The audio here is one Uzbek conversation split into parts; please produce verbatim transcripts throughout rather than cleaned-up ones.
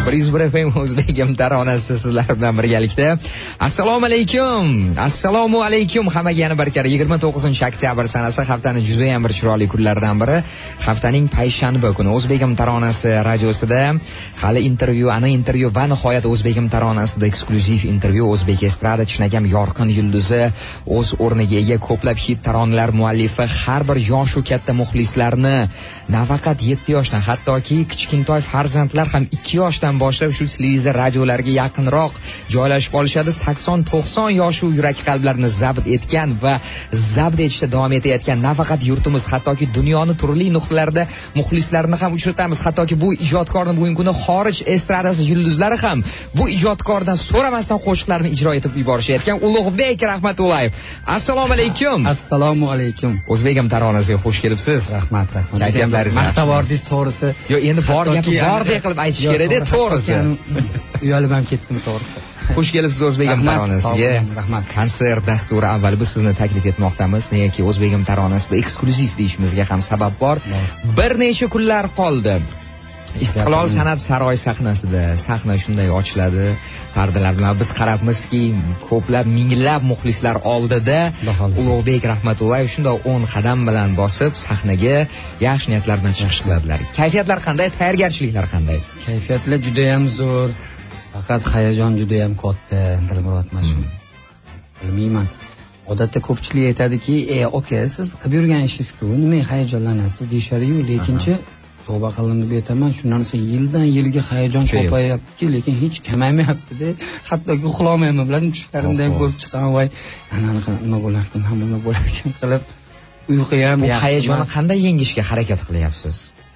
bir yuz bir F M O'zbegim taronasi sizlar bilan birgalikda. Assalomu alaykum. Assalomu alaykum hammaga yana bir karra yigirma to'qqizinchi oktyabr sanasi haftaning juda ham bir chiroyli kunlaridan biri. Haftaning payshanba kuni O'zbegim taronasi radiosida hali intervyu, ana intervyu va nihoyat O'zbegim taronasida eksklyuziv intervyu O'zbek estrada chinakam yorqin yulduzi, o'z o'rniga ega ko'plab hit taronalar muallifi har bir yosh va katta muxlislarni nafaqat yetti yoshdan, hattoki kichkintoy farzandlar ham ikki yoshdan boshlab shu televizor radiolarga yaqinroq joylashib olishadi. sakson to'qson yosh u yurak qalblarni zabt etgan va zabt etishda davom etayotgan nafaqat yurtimiz, hattoki dunyoni turli nuqtalarida muxlislarni ham uchratamiz. Hattoki bu ijodkorning bugungi kuni xorij estradasi yulduzlari ham bu ijodkordan so'ramasdan qo'shiqlarni ijro etib yuborishayotgan Ulug'bek Rahmatullayev. Assalomu alaykum. Assalomu alaykum. O'zbegim taronasiga xush kelibsiz. Rahmat, rahmat. Kayfiyatlaringiz maqtavordingiz to'g'risi. Yo, endi bor gapi bordek qilib aytish kerak-da, to'g'risi. Uyalib ham ketdim, to'g'risi. Xush kelibsiz O'zbegim taronasiga. Rahmat. Konsert dasturi avval biz sizni taklif etmoqdamiz. Negaki O'zbegim taronasida eksklyuziv deyishimizga ham sabab bor. Bir necha kunlar qoldi. Istiqlol san'at saroyi sahnasida sahna shunday ochiladi, pardalar bilan biz qarabmizki, ko'plab minglab muxlislar oldida Ulug'bek Rahmatullayev shunday o'n qadam bilan bosib sahnaga yaxshi niyatlar bilan chiqish qiladilar. Kayfiyatlar qanday? Tayyorgarchiliklar qanday? Kayfiyatlar juda ham zo'r. Faqat hayajon juda ham katta, Dilmurod Mashhur. Bilmayman. Odatda ko'pchilik aytadiki, "Ey, aka, siz qilib yurgan ishingiz-ku, nima hayajonlanasiz?" deyshadi-yu, lekinchi tavba qilindi deb aytaman, shundan so'ng yildan yilga hayajon ko'payapti, lekin hech kamaymayapti-da. Hattoki uxlamayman, biladim, tushlarimda ham ko'rib chiqaman, voy, ana nima bo'lar ekan, hamma nima bo'lar ekan qilib uyqu ham yaxshi. Bu hayajonni qanday yengishga harakat qilyapsiz?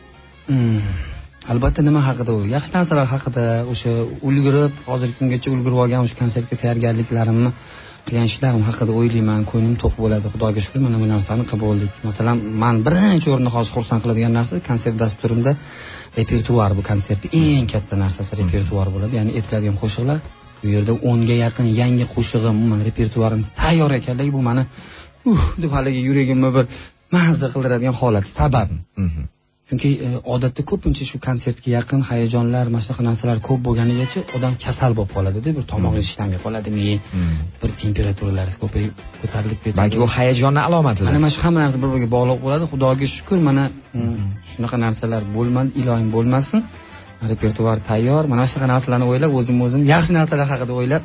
Albatta nima haqida u? Yaxshi narsalar haqida, o'sha ulgurib, hozirgi kungacha ulgurib olgan o'sha konsertga tayyorgarliklarimni qilgan ishlarim haqida o'ylayman, ko'nglim to'q bo'ladi. Xudoga shukr, mana bu narsani qilib oldik. Masalan, men birinchi o'rinda hozir xursand qiladigan narsa konsert dasturimda repertuar. Bu konsertning eng katta narsasi repertuar bo'ladi, ya'ni aytiladigan qo'shiqlar. Bu yerda o'nga yaqin yangi qo'shig'im, umuman repertuarim tayyor ekanligi bu meni uh deb haligi yuragimni bir mazza qildiradigan holat. Sabab chunki odatda ko'pincha shu konsertga yaqin hayajonlar, mana shunaqa narsalar ko'p bo'lganigacha odam kasal bo'lib qoladi-da, bir tomog'i ishlamay qoladimi, bir temperaturalari ko'payib ko'tarilib ketadi. Balki bu hayajonni alomatidir. Mana shu hamma narsa bir-biriga bog'liq bo'ladi. Xudoga shukr, mana shunaqa narsalar bo'lmadi, iloyim bo'lmasin. Repertuar tayyor. Mana shunaqa narsalarni o'ylab, o'zim-o'zim yaxshi narsalar haqida o'ylab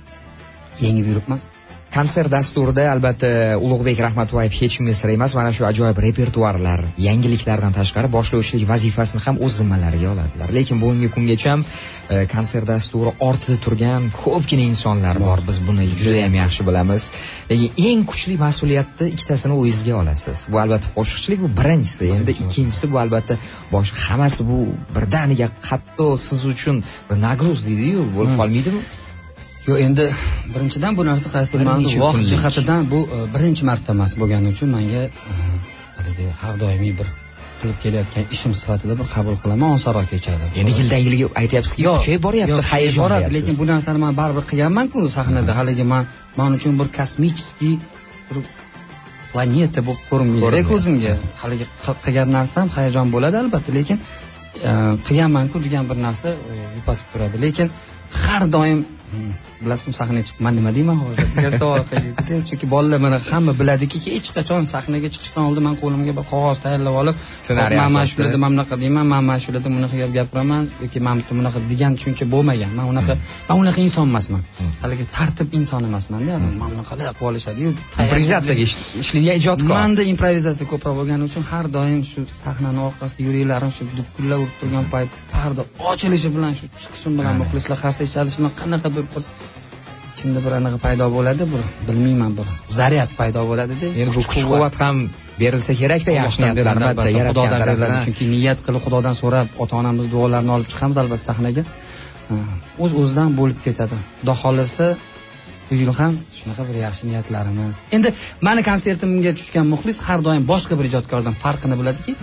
yengib yuribman. Konsert dasturida albatta Ulug'bek Rahmatullayev hech kimga sir emas, mana shu ajoyib repertuarlar, yangiliklardan tashqari boshlovchilik vazifasini ham o'z zimmalariga oladilar. Lekin bugungi kungacha ham e, konsert dasturi ortida turgan ko'pgina insonlar bor. Biz buni juda ham yaxshi bilamiz. Lekin eng kuchli mas'uliyatni ikkitasini o'zingizga olasiz. Bu albatta qo'shiqchilik, bu birinchisi. Endi ikkinchisi bu albatta boshqa hammasi bu birdaniga hatto siz uchun bir nagruz deydi-yu, bo'lib qolmaydimi? Yo, endi birinchidan bu narsa qaysi ma'noda vaqt jihatidan bu birinchi marta emas bo'lgani uchun menga haligi har doimiy bir qilib kelayotgan ishim sifatida bir qabul qilaman, osonroq kechadi. Endi yildan yilga aytyapsizki, kuchayib boryapti, hayajon boradi, lekin bu narsani men baribir qilganman-ku sahnada. Haligi men men uchun bir kosmический bir planeta bo'lib ko'rinmaydi ko'zimga. Haligi qilgan narsam hayajon bo'ladi albatta, lekin qilganman-ku degan bir narsa yupatib turadi. Lekin har doim bilasizmi, sahnaga chiqib men nima deyman hozir degan savol qo'ydi. Chunki bolalar mana hamma biladiki, hech qachon sahnaga chiqishdan oldin men qo'limga bir qog'oz tayyorlab olib, men mana shularda men bunaqa deyman, men mana shularda bunaqa gap gapiraman yoki men bunaqa degan tushuncha bo'lmagan. Men unaqa men unaqa inson emasman. Haligi tartib inson emasman-da. Men bunaqa qilib olishadi-yu. Improvizatsiyaga ishlagan ijodkor. Menda improvizatsiya ko'proq bo'lgani uchun har doim shu sahnani orqasida yuringlarim shu dubkulla urib turgan payt, parda ochilishi bilan shu chiqishim bilan muxlislar qarshi chalishi bilan qanaqadir bir kimda bir anaqa paydo bo'ladi, bir bilmayman, bir zaryad paydo bo'ladi-da. Endi bu kuch-quvvat ham berilsa kerak-da, yaxshi niyatlar albatta yaratgan tarafdan. Chunki niyat qilib Xudodan so'rab, ota-onamiz duolarini olib chiqamiz albatta sahnaga. O'z-o'zidan bo'lib ketadi. Xudo xolasa bu yil ham shunaqa bir yaxshi niyatlarimiz. Endi meni konsertimga tushgan muxlis har doim boshqa bir ijodkordan farqini biladiki,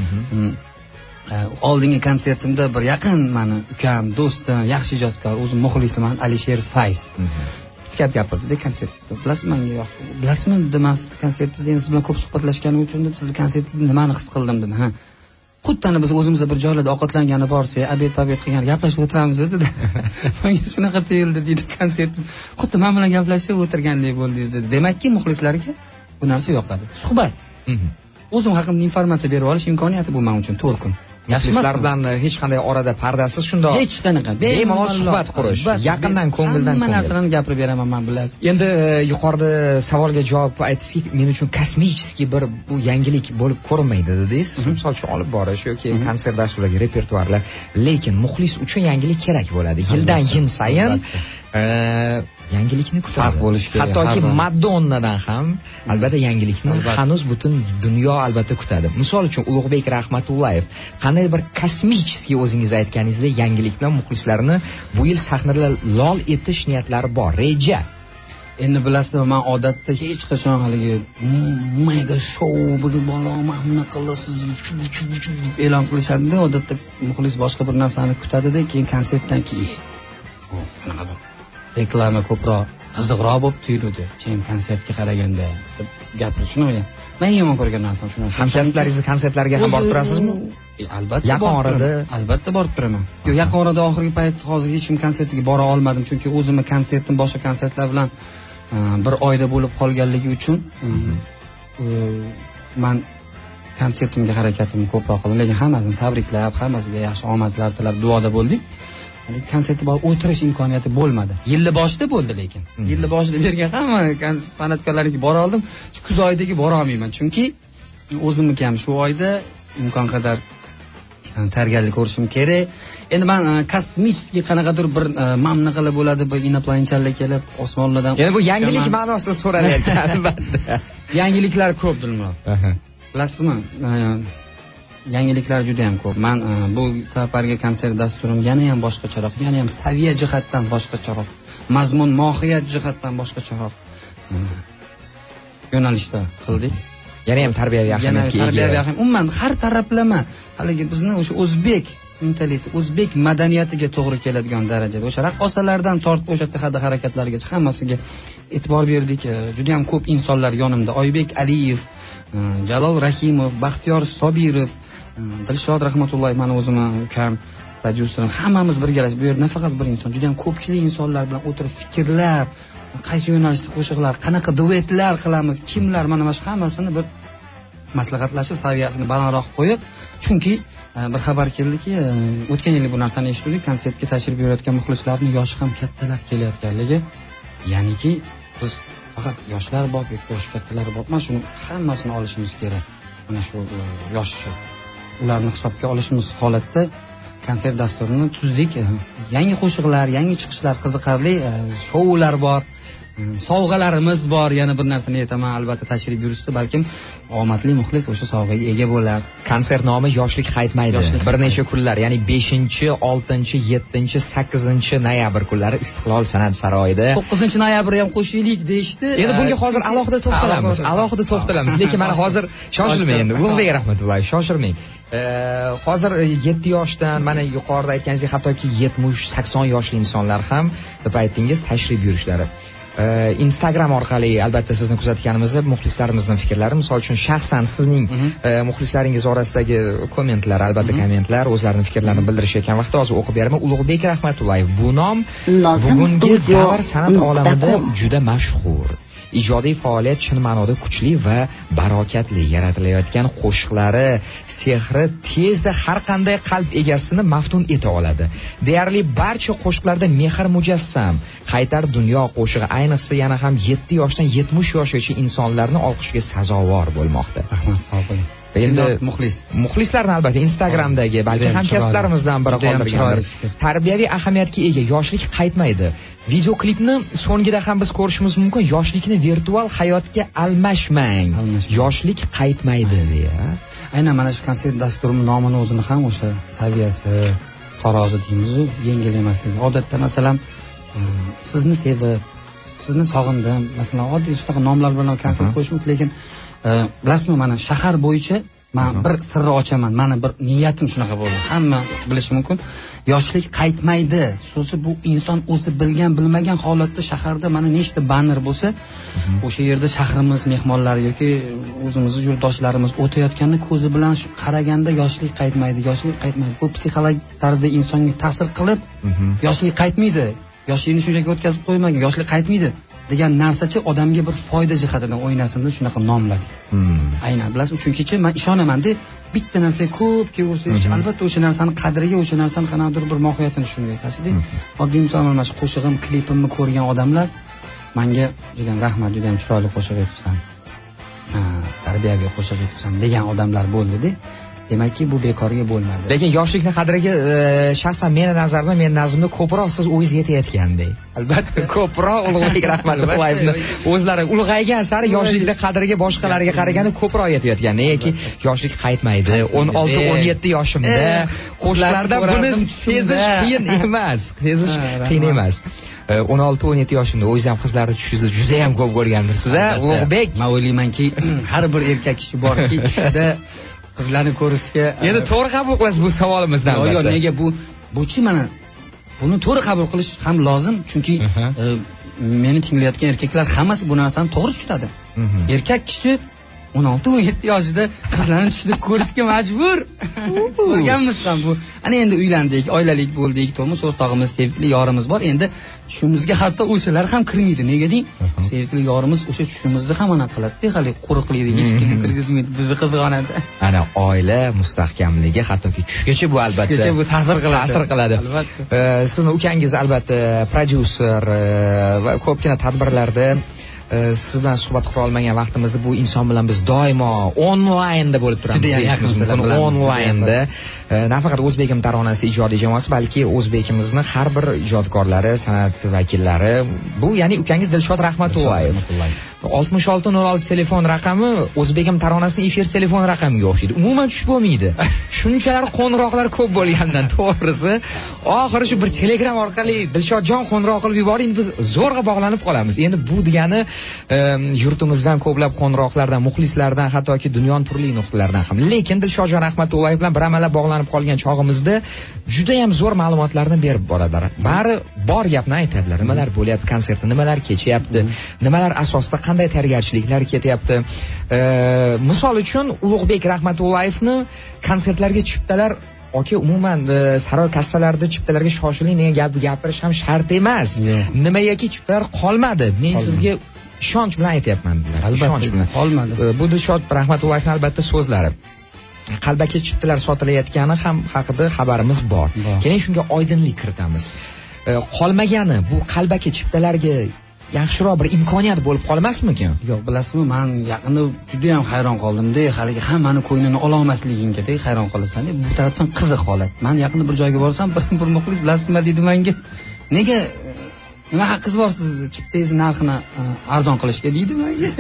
oldingi konsertimda bir yaqin meni ukam, do'stim, yaxshi ijodkor, o'zim muxlisimman, Alisher Fayz. Gap gapirdi-da konsertda. Bilasizmi, menga yoqdi. Bilasizmi, demas konsertingizda siz bilan ko'p suhbatlashganim uchun deb, sizni konsertingizni nimani his qildim dedi. Ha. xuddani biz o'zimizda bir joylarda ovqatlangani borsa, obed obed qilgan gaplashib o'tiramiz dedi. Menga shunaqa tuyuldi deydi konsert. Xuddi men bilan gaplashib o'tirgandek bo'ldi dedi. Demakki, muxlislarga bu narsa yoqadi. Suhbat. O'zim haqimda informatsiya berib olish imkoniyati bu men uchun to'rt kun. Yaxshilar bilan hech qanday orada pardasiz shundoq hech qanaqa bemalol suhbat qurish, yaqindan ko'ngildan hamma narsani gapirib beraman men bilasiz. Endi yuqorida savolga javob aytsak, men uchun kosmический bir bu yangilik bo'lib ko'rinmaydi dedingiz. Misol uchun olib borish yoki konsert dasturlari, repertuarlar, lekin muxlis uchun yangilik kerak bo'ladi. Yildan yil sayin yangilikni kutadi bo'lish kerak. Hattoki Madonnadan ham albatta yangilikni hanuz butun dunyo albatta kutadi. Misol uchun Ulug'bek Rahmatullayev qanday bir kosmический o'zingiz aytganingizdek yangilik bilan muxlislarni bu yil sahnada lol etish niyatlari bor, reja. Endi bilasizmi, men odatda hech qachon haligi mega show bo'lib bolaman, nima qilasiz deb e'lon qilishadi-da, odatda muxlis boshqa bir narsani kutadi-da, keyin konsertdan keyin reklama ko'proq qiziqroq bo'lib tuyuladi. Keyin konsertga qaraganda gapirish shuni o'ylayman. Men yomon ko'rgan narsam shu narsa. Hamkasblaringiz konsertlarga ham borib turasizmi? Albatta yaqin orada albatta borib turaman. Yo'q, yaqin orada oxirgi payt hozir hech kim konsertiga bora olmadim, chunki o'zimni konsertim boshqa konsertlar bilan bir oyda bo'lib qolganligi uchun men konsertimga harakatimni ko'proq qildim. Lekin hammasini tabriklab, hammasiga yaxshi omadlar tilab duoda bo'ldik. Konsertga borib o'tirish imkoniyati bo'lmadi. Yilni boshida bo'ldi lekin. Yilni boshida bergan hamma san'atkorlarga bora oldim. Shu kuz oyidagi bora olmayman, chunki o'zimniki ham shu oyda imkon qadar tayyorgarlik ko'rishim kerak. Endi men kosmический qanaqadir bir mamna qilib bo'ladi, bir inoplanetallar kelib osmonlardan. Ya'ni bu yangilik ma'nosida so'ralayapti albatta. Yangiliklar ko'p Dilmurod. Bilasizmi? Yangiliklar juda ham ko'p. Men bu safargi konsert dasturim yana ham boshqacharoq, yana ham saviya jihatdan boshqacharoq, mazmun mohiyat jihatdan boshqacharoq yo'nalishda qildik. Yana ham tarbiyaviy ahamiyatga ega. Tarbiyaviy ahamiyat. Umuman har taraflama haligi bizni o'sha o'zbek mentaliteti, o'zbek madaniyatiga to'g'ri keladigan darajada o'sha raqqosalardan tortib o'sha xatti harakatlarigacha hammasiga e'tibor berdik. Juda ham ko'p insonlar yonimda. Oybek Aliyev, Jalol Rahimov, Baxtiyor Sobirov, Dilshod Rahmatulloyev, meni o'zimni ukam, prodyuserim, hammamiz birgalashib bu yerda nafaqat bir inson, juda ham ko'pchilik insonlar bilan o'tirib fikrlab, qaysi yo'nalishda qo'shiqlar, qanaqa duetlar qilamiz, kimlar, mana mana shu hammasini bir maslahatlashib, saviyasini balandroq qo'yib, chunki bir xabar keldiki, o'tgan yil bu narsani eshitdik, konsertga tashrif buyurayotgan muxlislarning yoshi ham kattalar kelayotganligi, ya'niki biz faqat yoshlar bor, yosh kattalar bor, mana shuni hammasini olishimiz kerak. Mana shu yosh ularni hisobga olishimiz holatda konsert dasturini tuzdik. Yangi qo'shiqlar, yangi chiqishlar, qiziqarli shoular bor, sovg'alarimiz bor. Yana bir narsani aytaman, albatta tashrif buyurishsa balkim omadli muxlis o'sha sovg'aga ega bo'lar. Konsert nomi Yoshlik qaytmaydi. Bir necha kunlar, ya'ni beshinchi, oltinchi, yettinchi, sakkizinchi noyabr kunlari Istiqlol san'at saroyida. to'qqizinchi noyabr ham qo'shilik deyshti. Endi bunga hozir alohida to'xtalamiz. Alohida to'xtalamiz. Lekin mana hozir shoshilmang endi. Ulug'bek Rahmatulloyev, shoshilmang. Hozir yetti yoshdan mana yuqorida aytganingizdek hattoki yetmish sakson yoshli insonlar ham deb aytdingiz tashrif yurishlari. Instagram orqali albatta sizni kuzatganimizda muxlislarimizning fikrlari, misol uchun shaxsan sizning muxlislaringiz orasidagi kommentlar, albatta kommentlar, o'zlarining fikrlarini bildirishayotgan vaqtda hozir o'qib beraman. Ulug'bek Rahmatulloyev, bu nom bugungi davr san'at olamida juda mashhur. Ijodiy faoliyat chin ma'noda kuchli va barokatli, yaratilayotgan qo'shiqlari sehri tezda har qanday qalb egasini maftun eta oladi. Deyarli barcha qo'shiqlarda mehr mujassam. Qaytar dunyo qo'shig'i ayniqsa yana ham yetti yoshdan yetmish yoshgacha insonlarni olqishiga sazovor bo'lmoqda. Rahmat, sog' bo'ling. Endi muxlis muxlislarni albatta Instagramdagi balki hamkasblarimizdan biri qoldirganlar. Tarbiyaviy ahamiyatga ega Yoshlik qaytmaydi. Videoklipni so'ngida ham biz ko'rishimiz mumkin. Yoshlikni virtual hayotga almashmang. Yoshlik qaytmaydi deya. Aynan mana shu konsert dasturining nomini o'zini ham o'sha saviyasi, tarozi deymiz-ku, yengil emasligi. Odatda masalan sizni sevib, sizni sog'indim, masalan oddiy shunaqa nomlar bilan konsert qo'yish mumkin, lekin bilasizmi, mana shahar bo'yicha Men bir sirni ochaman. Meni bir niyatim shunaqa bo'ldi. Hamma bilishi mumkin. Yoshlik qaytmaydi. So'zi bu inson o'zi bilgan, bilmagan holatda shaharda mana nechta banner bo'lsa, o'sha yerda shahrimiz mehmonlari yoki o'zimizning yurtdoshlarimiz o'tayotganda ko'zi bilan qaraganda yoshlik qaytmaydi, yoshlik qaytmaydi. Bu psixologik tarzda insonga ta'sir qilib, yoshlik qaytmaydi. Yoshlikni shunchaki o'tkazib qo'ymagan, yoshlik qaytmaydi degan narsachi odamga bir foyda jihatidan o'ynasin deb shunaqa nomladik. Aynan bilasizmi? Chunki men ishonaman-da, bitta narsa ko'p kelaversangiz, albatta o'sha narsani qadriga, o'sha narsani qanaqadir bir mohiyatini tushunib yetasiz-da. Oddiy misol mana shu qo'shig'im, klipimni ko'rgan odamlar menga juda ham rahmat, juda ham chiroyli qo'shiq aytibsan. Ha, tarbiyaviy qo'shiq aytibsan degan odamlar bo'ldi-da. Demakki bu bekorga bo'lmadi. Lekin yoshlikni qadriga shaxsan meni nazarimda, men nazrimda ko'proq siz o'zingiz yetayotgandek. Albatta, ko'proq Ulug'bek Rahmatullaevni o'zlari ulg'aygan sari yoshlikni qadriga boshqalarga qaraganda ko'proq yetayotgan. Negaki yoshlik qaytmaydi. o'n olti o'n yetti yoshimda qo'shlarda buni sezish qiyin emas. Sezish qiyin emas. o'n olti o'n yetti yoshimda o'zingiz ham qizlarni tushingizni juda ham ko'p ko'rgandirsiz-a, Ulug'bek. Men o'ylaymanki, har bir erkak kishi borki, tushida qizlarni ko'rishga endi to'g'ri qabul qilasiz bu savolimizdan. Yo'q, nega bu buchi mana buni to'g'ri qabul qilish ham lozim, chunki e, meni tinglayotgan erkaklar hammasi bu narsani to'g'ri tushunadi. Erkak kishi o'n olti o'n yetti yoshida qizlarni tushida ko'rishga majbur. Ko'rganmiz ham bu. Ana endi uylandik, oilalik bo'ldik, turmush o'rtog'imiz, sevgili yorimiz bor. Endi tushimizga hatto o'shalar ham kirmaydi. Nega deng? Sevgili yorimiz o'sha tushimizni ham ana qiladi. Hali quruqlikda hech kimni kirgizmaydi bizni qizg'onadi. Ana oila mustahkamligi hattoki tushgacha bu albatta tushgacha bu ta'sir qiladi. Ta'sir qiladi. Albatta. Sizning ukangiz albatta prodyuser va ko'pgina tadbirlarda siz bilan suhbat qura olmagan vaqtimizda bu inson bilan biz doimo onlaynda bo'lib turamiz. Juda yaqin onlaynda nafaqat O'zbekim taronasi ijodiy jamoasi, balki o'zbekimizning har bir ijodkorlari, san'at vakillari, bu ya'ni ukangiz Dilshod Rahmatullayev. oltmish olti nol olti telefon raqami O'zbekim taronasining efir telefon raqamiga o'xshaydi. Umuman tushib bo'lmaydi. Shunchalar qo'ng'iroqlar ko'p bo'lgandan to'g'risi, oxiri shu bir Telegram orqali Dilshodjon qo'ng'iroq qilib yuboring, biz zo'rg'a bog'lanib qolamiz. Endi bu degani yurtimizdan ko'plab qo'ng'iroqlardan, muxlislardan, hattoki dunyoning turli nuqtalaridan ham. Lekin Dilshodjon Rahmatullayev bilan bir amallab bog'lanib qolgan chog'imizda juda ham zo'r ma'lumotlarni berib boradilar. Bari bor gapni aytadilar. Nimalar bo'lyapti konsertda, nimalar kechyapti, nimalar asosida qanday tayyorgarchiliklar ketyapti. Misol uchun Ulug'bek Rahmatullayevni konsertlarga chiptalar oke umuman saroy kassalarida chiptalarga shoshiling degan gap gapirish ham shart emas. Nimagaki chiptalar qolmadi. Men sizga ishonch bilan aytayapman. Albatta qolmadi. Bu Dilshod Rahmatullayevning albatta so'zlari. Qalbaki chiptalar sotilayotgani ham haqida xabarimiz bor. Keyin shunga oydinlik kiritamiz. Qolmagani bu qalbaki chiptalarga yaxshiroq bir imkoniyat bo'lib qolmasmikan? Yo'q, bilasizmi, men yaqinda juda ham hayron qoldim-da, haligi hammani qo'ynini ola olmasligingga hayron qolasan. Bu tarafdan qiziq holat. Men yaqinda bir joyga borsam, bir bir muxlis bilasizmi dedi menga, nega nima haqqingiz bor siz chiptangiz narxini arzon qilishga deydi menga.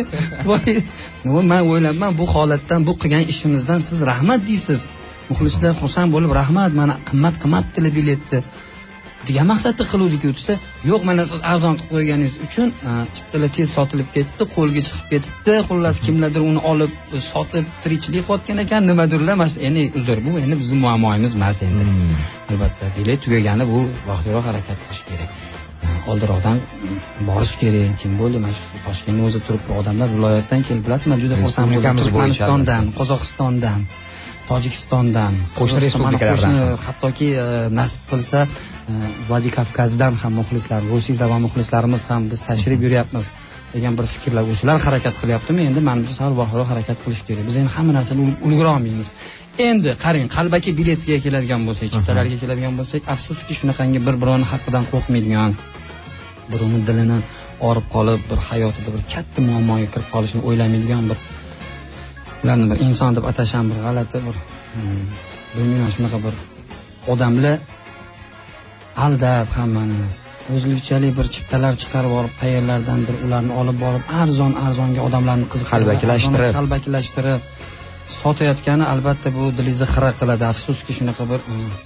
Voy, men o'ylabman bu holatdan, bu qilgan ishimizdan siz rahmat deysiz. Muxlislar xursand bo'lib rahmat, mana qimmat qimmat telebiletni degan maqsadda qiluvdik desa, yo'q, mana siz arzon qilib qo'yganingiz uchun chiptalar tez sotilib ketdi, qo'lga chiqib ketibdi. Xullas kimlardir uni olib sotib tirikchilik qilayotgan ekan, nimadirlar. Mas endi uzr, bu endi bizning muammoimiz emas endi. Albatta, bilet tugagani bu vaqtliroq harakat qilish kerak. Oldinroqdan borish kerak. Kim bo'ldi? Mana shu Toshkentda o'zi turib odamlar viloyatdan kelib, bilasizmi, juda xursand bo'ldim. Turkmanistondan, Qozog'istondan, Tojikistondan, qo'shni respublikalardan, hattoki nasib qilsa Vladikavkazdan ham muxlislar, Rossiya zabon muxlislarimiz ham biz tashrif yuryapmiz degan bir fikrlar, o'shalar harakat qilyaptimi? Endi men bu safar vaqtliroq harakat qilish kerak. Biz endi hamma narsani ulgura olmaymiz. Endi qarang, qalbaki biletga keladigan bo'lsak, chiptalarga keladigan bo'lsak, afsuski shunaqangi bir-birini haqqidan qo'rqmaydigan, birovning dilini orib qolib, bir hayotida bir katta muammoga kirib qolishni o'ylamaydigan bir ularni bir inson deb atasham bir g'alati bir bilmayman, shunaqa bir odamlar aldab hammani o'zlikchalik bir chiptalar chiqarib olib, qayerlardandir ularni olib borib arzon arzonga odamlarni qiziqtirib, qalbakilashtirib qalbakilashtirib sotayotgani albatta bu dilingizni xira qiladi. Afsuski shunaqa bir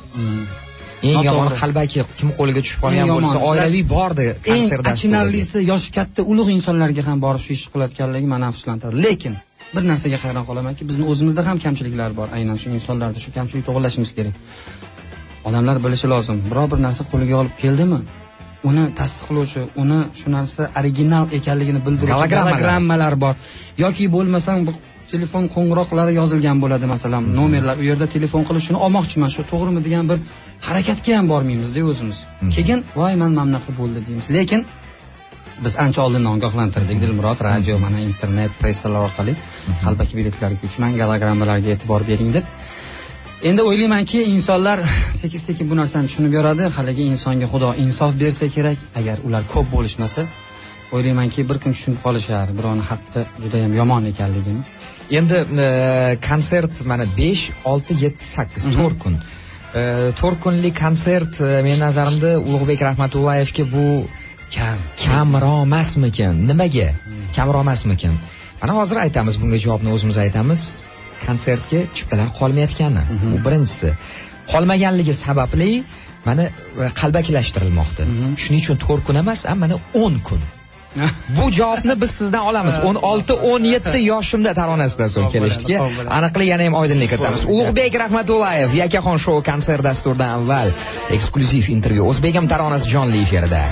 eng yomon qalbaki kim qo'liga tushib qolgan bo'lsa, oilaviy bordi konsertda. Eng achinarlisi yoshi katta ulug' insonlarga ham borib shu ish qilayotganligi meni afsuslantiradi. Lekin bir narsaga hayron qolamanki, bizning o'zimizda ham kamchiliklar bor. Aynan shu insonlarda shu kamchilik to'g'rilashimiz kerak. Odamlar bilishi lozim. Biror bir narsa qo'liga olib keldimi, uni tasdiqlovchi, uni shu narsa original ekanligini bildiruvchi gologrammalar bor. Yoki bo'lmasam bu telefon qo'ng'iroqlari yozilgan bo'ladi, masalan, nomerlar, u yerda telefon qilib shuni olmoqchiman, shu to'g'rimi degan bir harakatga ham bormaymiz-da o'zimiz. Keyin voy men mana bunaqa bo'ldi deymiz. Lekin biz ancha oldindan ogohlantirdik, Dilmurod, radio, mana internet, pressalar orqali qalbaki biletlarga uchman, gologrammalarga e'tibor bering deb. Endi o'ylaymanki, insonlar sekin-sekin bu narsani tushunib yoradi. Haligi insonga Xudo insof bersa kerak. Agar ular ko'p bo'lishmasa, o'ylaymanki, bir kun tushunib qolishar birovning haqqi juda ham yomon ekanligini. Endi e, konsert mana besh, olti, yetti, sakkiz to'rt kun. E, to'rt kunlik konsert e, men nazarimda Ulug'bek Rahmatullayevga bu kam kamroq emasmikan? Nimaga? Kamroq emasmikan? Mana hozir aytamiz, bunga javobni o'zimiz aytamiz. Konsertga chiptalar qolmayotgani. Bu birinchisi. Qolmaganligi sababli mana qalbakilashtirilmoqda. Shuning uchun to'rt kun emas, mana o'n kun. Bu javobni biz sizdan olamiz. o'n olti o'n yetti yoshimda taronasidan so'ng kelishdiki, aniqlik yana ham oydinlik kiritamiz. Ulug'bek Rahmatullayev Yakkaxon shou konsert dasturidan avval eksklyuziv intervyu O'zbegim taronasi jonli efirida.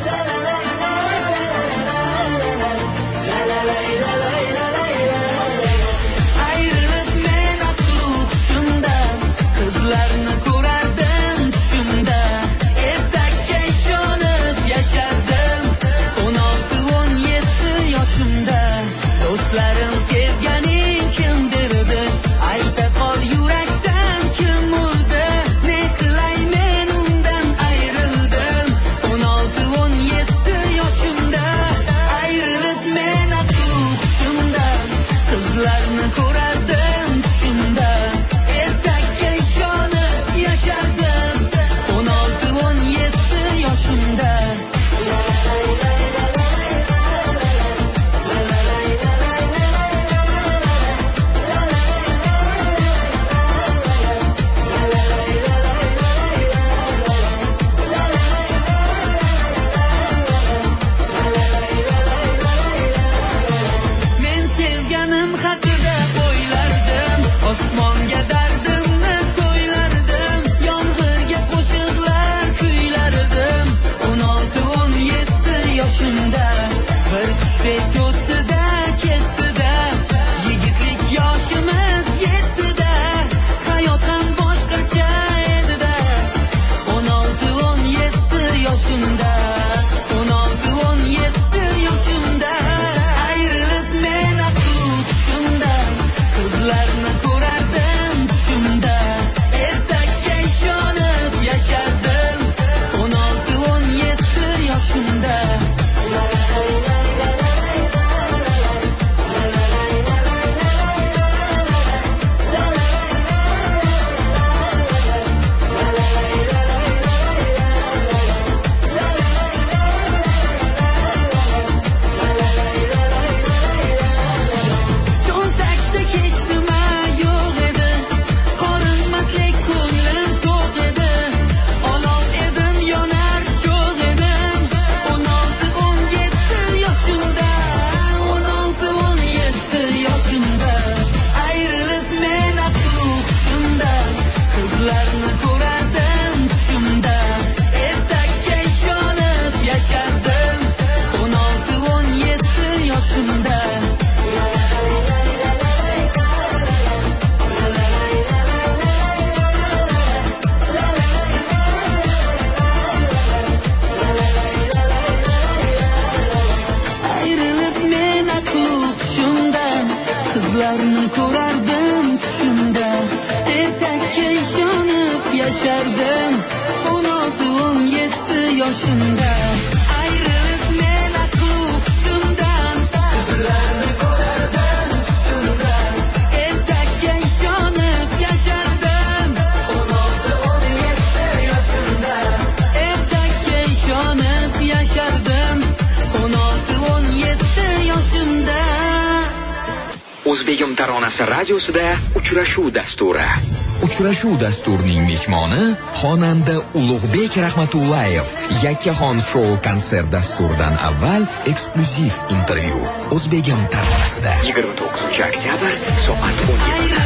O'zbegim taronasi radiosida uchrashuv dasturi. Uchrashuv dasturining mehmoni xonanda Ulug'bek Rahmatullayev. Yakkaxon show konsert dasturidan avval eksklyuziv intervyu. O'zbegim taronasida yigirma to'qqizinchi oktyabr soat o'n yettida.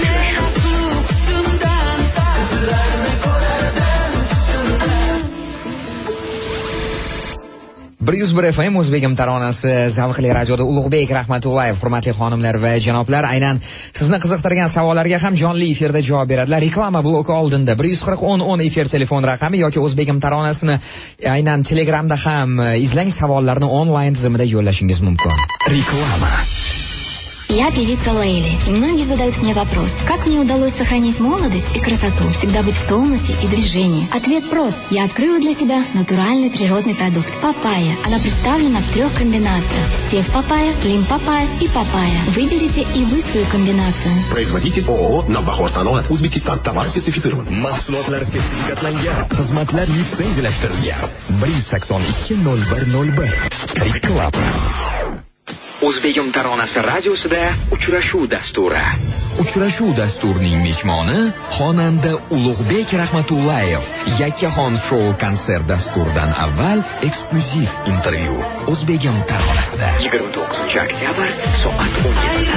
bir yuz bir F M O'zbegim taronasi zavqli radioda Ulug'bek Rahmatullayev. Hurmatli xonimlar va janoblar, aynan sizni qiziqtirgan savollarga ham jonli efirda javob beradilar. Reklama bloki oldinda bir yuz qirq o'n o'n efir telefon raqami yoki O'zbegim taronasini aynan Telegramda ham izlang, savollarni onlayn tizimida yo'llashingiz mumkin. Reklama. Я певица Лейли, и многие задают мне вопрос, как мне удалось сохранить молодость и красоту, всегда быть в тонусе и движении. Ответ прост. Я открыла для себя натуральный природный продукт папайя. Она представлена в трех комбинациях: сев папайя, лим папайя и папайя. Выберите и вы свою комбинацию. Производитель ООО «Набахор Саноат», Узбекистан. Товар сертифицирован. Mahsulotlar sertifikatlangan, xizmatlar litsenziyalashtirilgan. bir sakson ikki nol bir nol bir. Reklama. O'zbegim taronasi radiosida uchrashuv dasturi. Uchrashuv dasturining mehmoni xonanda Ulug'bek Rahmatullayev. Yakkaxon show konsert dasturidan avval eksklyuziv intervyu. O'zbegim taronasida yigirma to'qqizinchi oktyabr soat o'n yettida.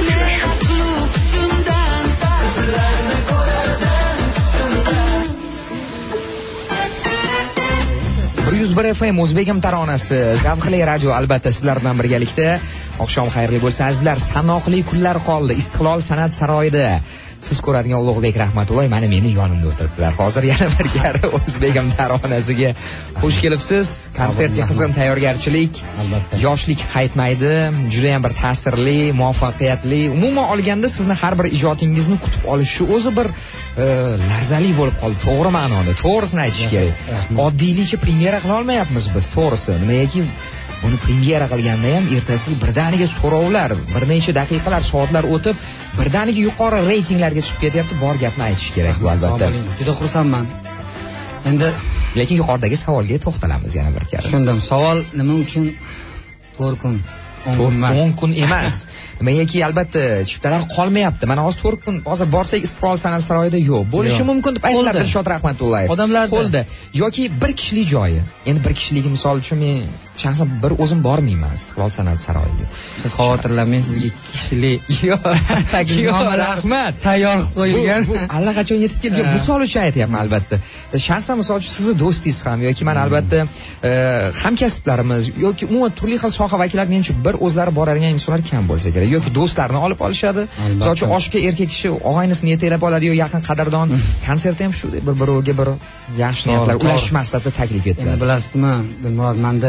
bir yuz bir F M O'zbegim taronasi zavqli radio, albatta sizlar bilan birgalikda. Oqshom xayrli bo'lsin azizlar. Sanoqli kunlar qoldi. Istiqlol san'at saroyida siz ko'radigan Ulug'bek Rahmatullayev mana meni yonimda o'tiribdilar. Hozir yana bir karra O'zbegim taronasiga xush kelibsiz. Konsertga qizg'in tayyorgarchilik, albatta. Yoshlik qaytmaydi, juda ham bir ta'sirli, muvaffaqiyatli. Umuman olganda sizni har bir ijodingizni kutib olish o'zi bir e, larzali bo'lib qoldi. To'g'ri ma'noda, to'g'risini aytish kerak. Oddiylikcha premyera qila olmayapmiz biz, to'g'risi. Nimagaki uni premyera qilganda ham ertasiga birdaniga so'rovlar, bir necha daqiqalar, soatlar o'tib, birdaniga yuqori reytinglarga chiqib ketyapti. Bor gapni aytish kerak bu, albatta. Juda xursandman. Endi lekin yuqoridagi savolga to'xtalamiz yana bir karra. Tushundim. Savol nima uchun to'rt kun? o'n kun emas. Nimagaki albatta chiptalar qolmayapti. Mana hozir to'rt kun hozir borsak Istiqlol san'at saroyida yo'q. Bo'lishi mumkin deb aytdilar Dilshod Rahmatullayev. Odamlar qo'lda yoki bir kishilik joyi. Endi bir kishilik misol uchun men shaxsan bir o'zim bormayman Istiqlol san'at saroyiga. Siz xavotirlanmang, sizga ikki kishilik yo'q, rahmat. Tayyor qo'yilgan. Bu allaqachon yetib kelgan. Misol uchun aytyapman albatta. Shaxsan misol uchun sizni do'stingiz ham yoki mana albatta hamkasblarimiz yoki umuman turli xil soha vakillari men uchun bir o'zlari boradigan insonlar kam bo'lsa kerak. Yoki do'stlarni olib olishadi. Misol uchun oshga erkak kishi og'aynisini yeteklab oladi yo yaqin qadrdon. Konsertda ham shunday bir birovga bir yaxshi niyatlar ulashish maqsadida taklif etdilar. Endi bilasizmi, Dilmurod, menda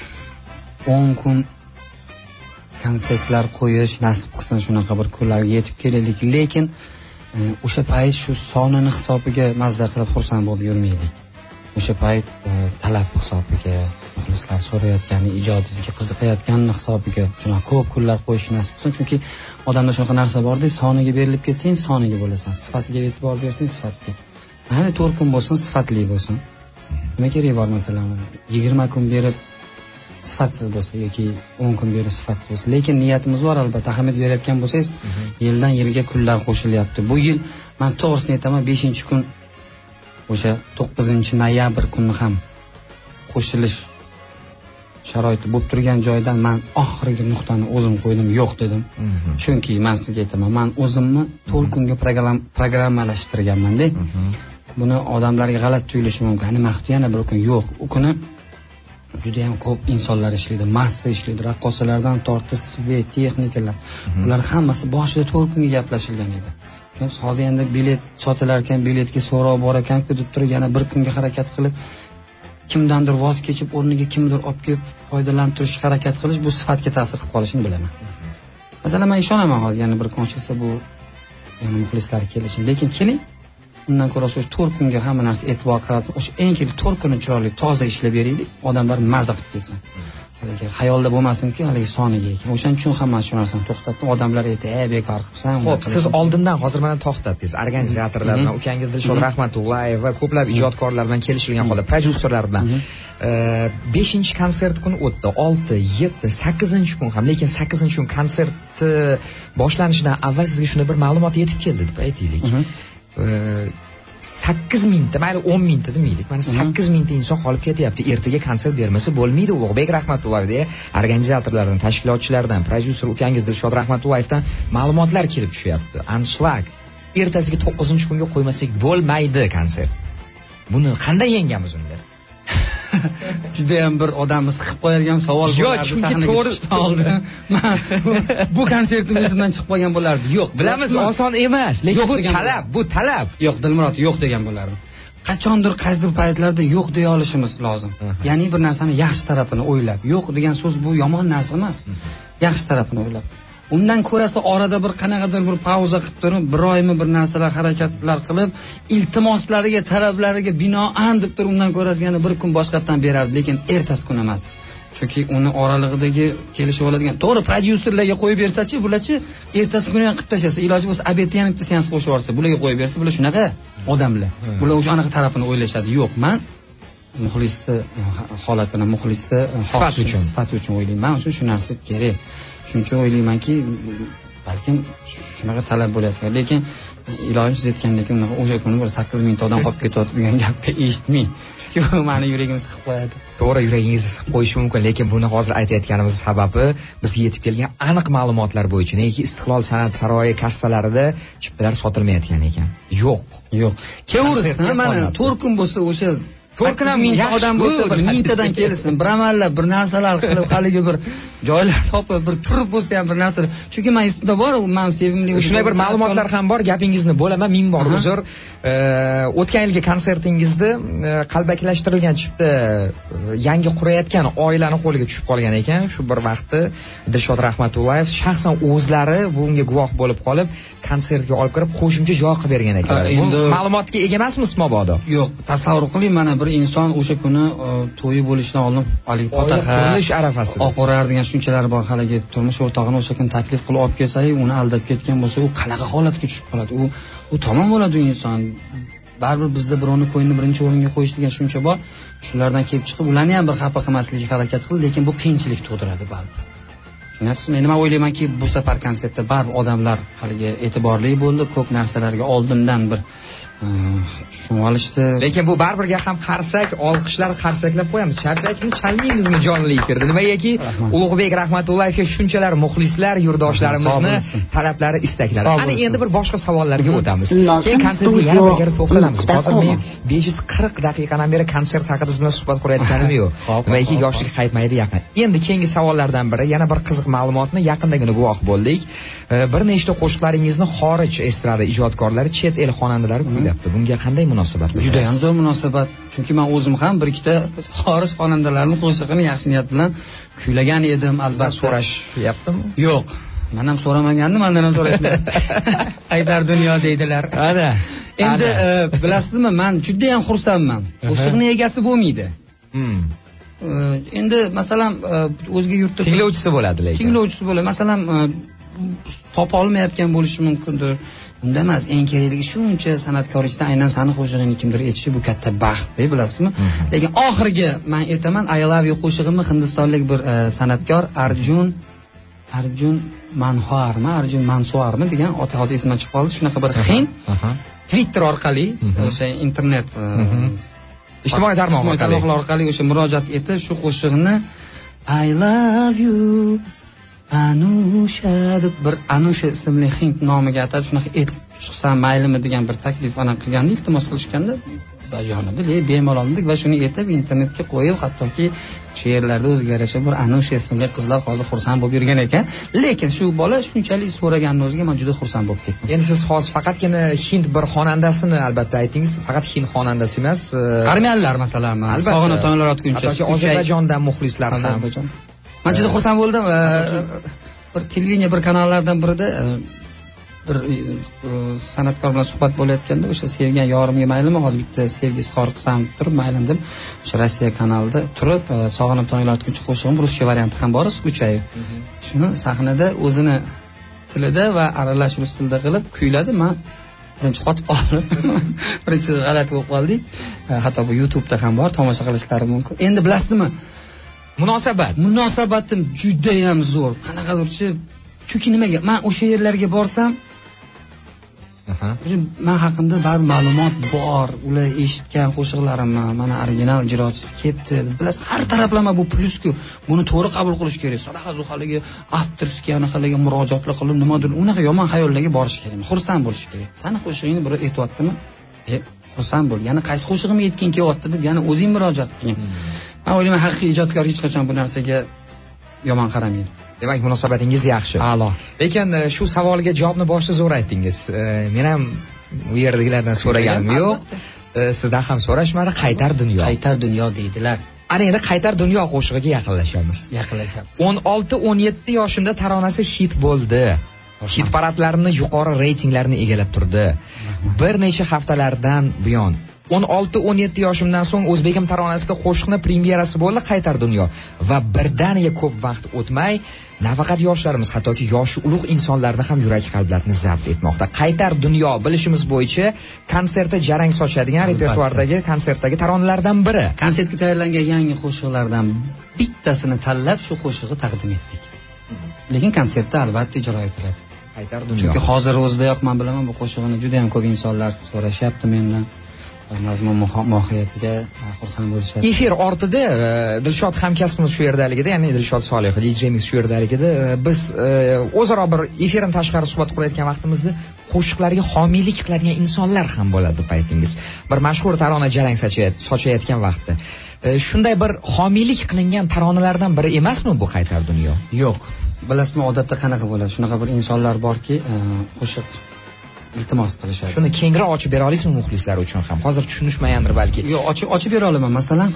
o'n kun konsertlar qo'yish nasib qilsin, shunaqa bir kunlarga yetib kelaylik, lekin o'sha payt shu sonini hisobiga mazza qilib xursand bo'lib yurmaylik. O'sha payt talab hisobiga, muxlislar so'rayotgani, ijodingizga qiziqayotgani hisobiga shunaqa ko'p kunlar qo'yish nasib qilsin, chunki odamda shunaqa narsa borda, soniga berilib ketsang soniga bo'lasan, sifatiga e'tibor bersang sifatga. Mana to'rt kun bo'lsin, sifatli bo'lsin. Nima keragi bor masalan yigirma kun berib sifatsiz bo'lsa yoki o'n kun berib sifatsiz bo'lsa, lekin niyatimiz bor albatta. Ahamiyat berayotgan bo'lsangiz, yildan yilga kunlar qo'shilyapti. Bu yil men to'g'risini aytaman, beshinchi kun o'sha to'qqizinchi noyabr kuni ham qo'shilish sharoiti bo'lib turgan joydan men oxirgi nuqtani o'zim qo'ydim, yo'q dedim. Chunki men sizga aytaman, men o'zimni to'rt kunga programmalashtirganman-da. Buni odamlarga g'alati tuyulishi mumkin. Ana maqti yana bir kun yo'q. U kuni juda ham ko'p insonlar ishlaydi, massa ishlaydi, raqqosalardan tortib, svet, texnikalar. Ular hammasi boshida to'rt kunga gaplashilgan edi. Hozir endi bilet sotilar ekan, biletga so'rov bor ekan-ku deb turib yana bir kunga harakat qilib, kimdandir voz kechib o'rniga kimdir olib kelib foydalanib turishga harakat qilish bu sifatga ta'sir qilib qolishini bilaman. Masalan, men ishonaman hozir yana bir kun ochilsa bu yana muxlislar kelishi, lekin keling undan ko'ra o'sha to'rt kunga hamma narsa e'tibor qaratib, o'sha eng kerak to'rt kuni chiroyli toza ishlab beraylik, odamlar mazza qilib ketsin. haligi xayolda bo'lmasinki, haligi soniga ekan. O'shaning uchun ham men shu narsani to'xtatdim. Odamlar aytdi, "Ey, bekor qilibsan." Xo'p, siz oldindan hozir mana to'xtatdingiz. Organizatorlar bilan, ukangiz Dilshod Rahmatullayev va ko'plab ijodkorlar bilan kelishilgan holda, prodyuserlar bilan beshinchi konsert kuni o'tdi. olti, yetti, sakkizinchi kun ham, lekin sakkizinchi kun konsertni boshlanishidan avval sizga shunday bir ma'lumot yetib keldi deb aytaylik. sakkiz mingta, mayli o'n mingta demaylik. Mana sakkiz mingta inson qolib ketyapti. Ertaga konsert bermasa bo'lmaydi. Ulug'bek Rahmatullayevga, organizatorlardan, tashkilotchilardan, prodyuser ukangiz Dilshod Rahmatullayevdan ma'lumotlar kelib tushyapti. Anshlag. Ertasiga to'qqizinchi kunga qo'ymasak bo'lmaydi konsert. Buni qanday yengamiz unda? Juda ham bir odamni siqib qo'yadigan savol bo'lardi. Yo'q, chunki to'g'ri oldi. Bu konsertimizdan chiqib qolgan bo'lardi. Yo'q, bilamiz, oson emas, lekin bu talab, bu talab. Yo'q, Dilmurod, yo'q degan bo'lardi. Qachondir qaysidir paytlarda yo'q deya olishimiz lozim. Ya'ni bir narsani yaxshi tarafini o'ylab. Yo'q degan so'z bu yomon narsa emas. Yaxshi tarafini o'ylab. Undan ko'rasa orada bir qanaqadir bir pauza qilib turib, bir oymi bir narsalar, harakatlar qilib, iltimoslariga, talablariga binoan deb turib, undan ko'rasa yana bir kun boshqatdan berardi, lekin ertasi kun emas. Chunki uni oralig'idagi kelishib oladigan, to'g'ri prodyuserlarga qo'yib bersa-chi, bularchi ertasi kuni ham qilib tashasa, iloji bo'lsa obedni ham bitta seans qo'shib yuborsa, bularga qo'yib bersa, bular shunaqa odamlar. Bular o'sha anaqa tarafini o'ylashadi. Yo'q, men muxlisni holatini, muxlisni sifati uchun, sifati uchun o'ylayman. Men uchun shu narsa kerak. Shuning uchun o'ylaymanki, balkim shunaqa talab bo'layotgan, lekin iloyim siz aytgandek, unaqa o'sha kuni bir sakkiz mingta odam qolib ketyapti degan gapni eshitmang. Chunki bu meni yuragimni siqib qo'yadi. To'g'ri, yuragingizni siqib qo'yishi mumkin, lekin buni hozir aytayotganimiz sababi bizga yetib kelgan aniq ma'lumotlar bo'yicha, neki Istiqlol san'at saroyi kassalarida chiptalar sotilmayotgan ekan. Yo'q, yo'q. Kevrisi mana to'rt kun bo'lsa o'sha to'rt kun mingta odam bo'lsa, bir mingtadan kelsin, bir amallab, bir narsalar qilib, haligi bir joylar topib, bir turib bo'lsa ham bir narsa. Chunki men istimda bor, men sevimli. Shunday bir ma'lumotlar ham bor, gapingizni bo'laman, ming bor uzr. O'tgan yilgi konsertingizni qalbakilashtirilgan chipta yangi qurayotgan oilani qo'liga tushib qolgan ekan. Shu bir vaqtda Dilshod Rahmatullayev shaxsan o'zlari bunga guvoh bo'lib qolib, konsertga olib kirib qo'shimcha joy qilib bergan ekan. Bu ma'lumotga ega emasmiz mabodo? Yo'q, tasavvur qiling, mana bir inson o'sha kuni to'yi bo'lishidan oldin haligi potaxa, turmush arafasida oqorar degan tushunchalar bor. Haligi turmush o'rtog'ini o'sha kuni taklif qilib olib kelsa-yu, uni aldab ketgan bo'lsa, u qanaqa holatga tushib qoladi? U u tamom bo'ladi u inson. Baribir bizda birovni qo'yini birinchi o'ringa qo'yish degan tushuncha bor. Shulardan kelib chiqib, ularni ham bir xafa qilmaslikka harakat qildi, lekin bu qiyinchilik tug'diradi baribir. Shunaqasi, men nima o'ylaymanki, bu safar konsertda baribir odamlar haligi e'tiborli bo'ldi, ko'p narsalarga oldindan bir shuni olishdi. Lekin bu baribirga ham qarsak, olqishlar qarsaklab qo'yamiz. Sharpakni chalmaymizmi jonli efirda? Nimagaki Ulug'bek Rahmatullayevga shunchalar muxlislar, yurtdoshlarimizni talablari, istaklari. Ana endi bir boshqa savollarga o'tamiz. Keyin konsertga yana bir yer to'xtalamiz. Hozir men besh yuz qirq daqiqadan beri konsert haqida siz bilan suhbat qurayotganim yo'q. Nimagaki yoshlik qaytmaydi yaqin. Endi keyingi savollardan biri yana bir qiziq ma'lumotni yaqindagina guvoh bo'ldik. Bir nechta qo'shiqlaringizni xorij estrada ijodkorlari, chet el xonandalari kuylayapti. Bunga qanday munosabat? Juda ham zo'r munosabat. Chunki men o'zim ham bir ikkita xorij xonandalarining qo'shig'ini yaxshi niyat bilan kuylagan edim, albatta. So'rashyaptimi? Yo'q. Men ham so'ramagandim, mendan ham so'rashmadi. Haydar dunyo deydilar. Ana. Endi bilasizmi, men juda ham xursandman. Qo'shiqning egasi bo'lmaydi. Hmm. Endi masalan o'zga yurtda tinglovchisi bo'ladi, lekin tinglovchisi bo'ladi. Masalan topa olmayotgan bo'lishi mumkindir. Unda emas, eng kerakligi shuncha san'atkor ichida aynan sani qo'shig'ini kimdir aytishi bu katta baxt, deb bilasizmi? Lekin oxirgi men aytaman, I love you qo'shig'imni hindistonlik bir san'atkor Arjun Arjun Manhoarmi, Arjun Mansoarmi degan oti hozir esimdan chiqib qoldi. Shunaqa bir hind Twitter orqali, o'sha internet ijtimoiy tarmoqlar orqali o'sha murojaat etib, shu qo'shiqni I love you Anusha deb bir Anusha ismli hind nomiga atab shunaqa aytib chiqsam maylimi degan bir taklif ana qilganda, iltimos qilishganda bajonida bemaloldik va shuni aytib internetga qo'yib, hattoki shu yerlarda o'ziga yarasha bir Anusha ismli qizlar hozir xursand bo'lib yurgan ekan. Lekin shu bola shunchalik so'raganini o'ziga men juda xursand bo'lib ketdim. Endi siz hozir faqatgina hind bir xonandasini albatta aytdingiz, faqat hind xonandasi emas, armiyanlar masalan, sog'ina tonglar otguncha, hattoki Ozarbayjondan muxlislar ham. Men juda xursand bo'ldim. Bir televideniya bir kanallardan birida bir san'atkor bilan suhbat bo'layotganda o'sha sevgan yorimga maylimi hozir bitta sevgi izhor qilsam turib maylim deb o'sha Rossiya kanalida turib sog'inib tonglar otguncha qo'shig'im ruscha varianti ham bor Skuchayev. Shuni sahnada o'zini tilida va aralash rus tilida qilib kuyladi. Men birinchi qotib qoldim. Birinchi g'alati bo'lib qoldik. Hatto bu YouTube'da ham bor, tomosha qilishlari mumkin. Endi bilasizmi? Munosabat. Munosabatim juda ham zo'r. Qanaqadirchi chunki nimaga? Men o'sha yerlarga borsam, aha, men haqimda barcha ma'lumot bor. Ular eshitgan qo'shiqlarimni, mana original ijrochisi ketdi. Bilasiz, har taraflama bu plyus-ku. Buni to'g'ri qabul qilish kerak. Sadaqa zuhaligi, avtorskiga, anaqalarga murojaatlar qilib, nimadir, unaqa yomon xayollarga borish kerak. Xursand bo'lish kerak. Sani qo'shig'ingni biri aytayaptimi? E, xursand bo'l. Yana qaysi qo'shig'imni aytging kelyapti deb, yana o'zing murojaat qiling. Men o'ylayman, haqiqiy ijodkor hech qachon bu narsaga yomon qaramaydi. Demak, munosabatingiz yaxshi. A'lo. Lekin shu savolga javobni boshida zo'r aytdingiz. Men ham u yerdagilardan so'raganim yo'q. Sizdan ham so'rashmadi. Qaytar dunyo. Qaytar dunyo deydilar. Ana endi Qaytar dunyo qo'shig'iga yaqinlashamiz. Yaqinlashamiz. o'n olti o'n yetti yoshimda taronasi hit bo'ldi. Hit paradlarini yuqori reytinglarni egallab turdi. Bir necha haftalardan buyon o'n olti o'n yetti yoshimdan so'ng O'zbegim taronasida qo'shiqni premyerasi bo'ldi Qaytar dunyo va birdaniga ko'p vaqt o'tmay nafaqat yoshlarimiz, hattoki yoshi ulug' insonlarni ham yurak qalblarini zabt etmoqda. Qaytar dunyo bilishimiz bo'yicha konsertda jarang sochadigan repertuardagi konsertdagi taronalardan biri. Konsertga tayyorlangan yangi qo'shiqlardan bittasini tanlab shu qo'shig'i taqdim etdik. Lekin konsertda albatta ijro etiladi. Qaytar dunyo. Chunki hozir o'zidayoq men bilaman bu qo'shiqni juda ham ko'p insonlar so'rashyapti mendan. Mazmun mohiyatiga xursand bo'lishadi. Efir ortida Dilshod hamkasbimiz shu yerdaligida, ya'ni Dilshod Solih, D J Mix shu yerdaligida biz o'zaro bir efirdan tashqari suhbat qilayotgan vaqtimizda qo'shiqlarga homiylik qiladigan insonlar ham bo'ladi deb aytdingiz. Bir mashhur tarona jarang sochayotgan vaqtda. Shunday bir homiylik qilingan taronalardan biri emasmi bu Qaytar dunyo? Yo'q. Bilasizmi, odatda qanaqa bo'ladi? Shunaqa bir insonlar borki, qo'shiq iltimos qilishadi. Shuni kengroq ochib bera olasizmi muxlislar uchun ham? Hozir tushunishmagandir balki. Yo'q, ochib ochib bera olaman. Masalan,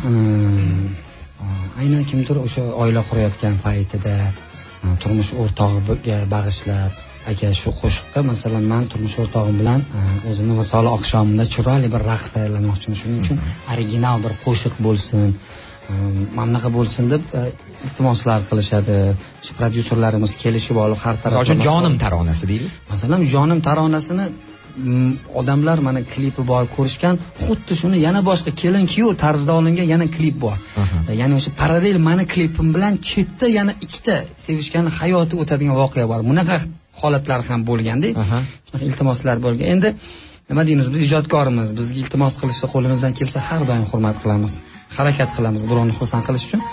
aynan kimdir o'sha oila qurayotgan paytida turmush o'rtog'iga bag'ishlab, aka shu qo'shiqqa masalan men turmush o'rtog'im bilan o'zimni visol oqshomida chiroyli bir raqs tayyorlamoqchiman. Shuning uchun original bir qo'shiq bo'lsin, mamlaqa bo'lsin deb iltimoslar qilishadi. Shu prodyuserlarimiz kelishib olib har tarafdan jonim taronasi deydi. Masalan, jonim taronasini odamlar mana klipi bor ko'rishgan, xuddi shuni yana boshqa kelin kuyov tarzda olingan yana klip bor. Ya'ni o'sha parallel mani klipim bilan chetda yana ikkita sevishgan hayoti o'tadigan voqea bor. Bunaqa holatlar ham bo'lganda, iltimoslar bo'lgan. Endi nima deymiz, biz ijodkorimiz, bizga iltimos qilishni qo'limizdan kelsa har doim hurmat qilamiz, harakat qilamiz birovni xursand qilish uchun.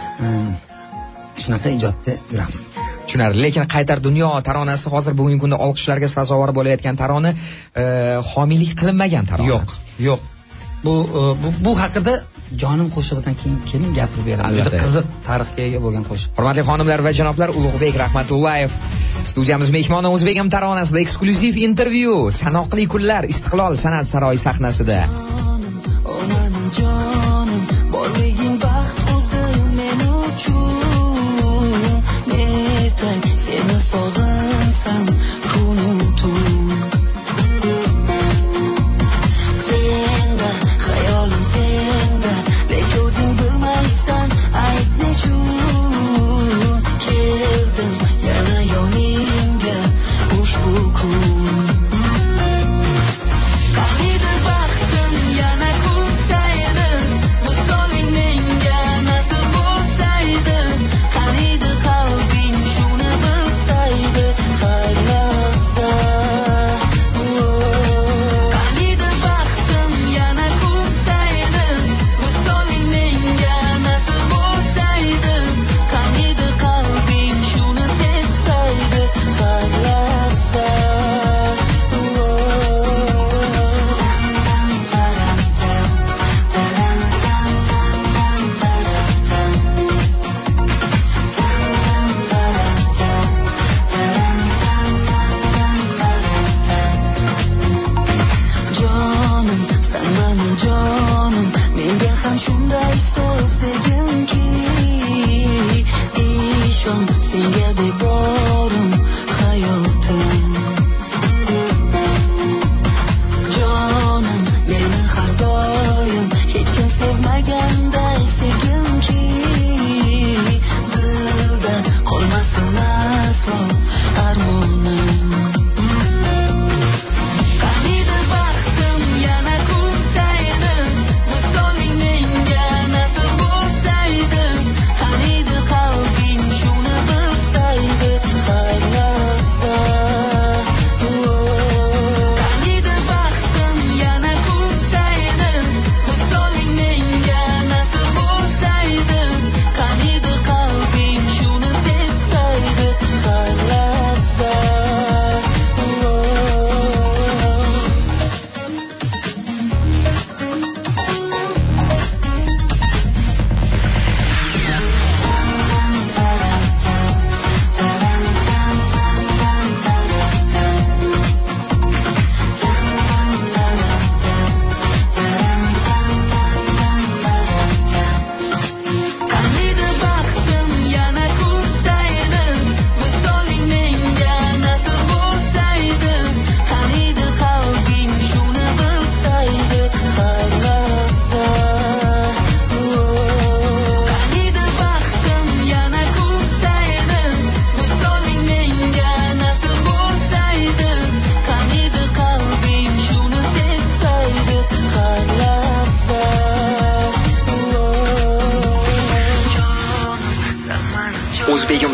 Shunaqa ijodda yuramiz. Tushunarli. Lekin Qaytar dunyo taronasi hozir bugungi kunda olqishlarga sazovor bo'layotgan tarona, homiylik qilinmagan tarona. Yo'q, yo'q. Bu bu, bu haqida jonim qo'shig'idan keyin keling gapirib beraman. Juda qiziq tarixga ega bo'lgan qo'shiq. Hurmatli xonimlar va janoblar, Ulug'bek Rahmatullayev studiyamiz mehmoni O'zbegim taronasida eksklyuziv intervyu. Sanoqli kunlar Istiqlol san'at saroyi sahnasida. Seni sog'insam kunim tun Senda, hayolim senda Lek o'zing bilmaysan ayt nechun Keldim yana yoningga ushbu kun Qahridir baxtim yana kun sayini Visolingning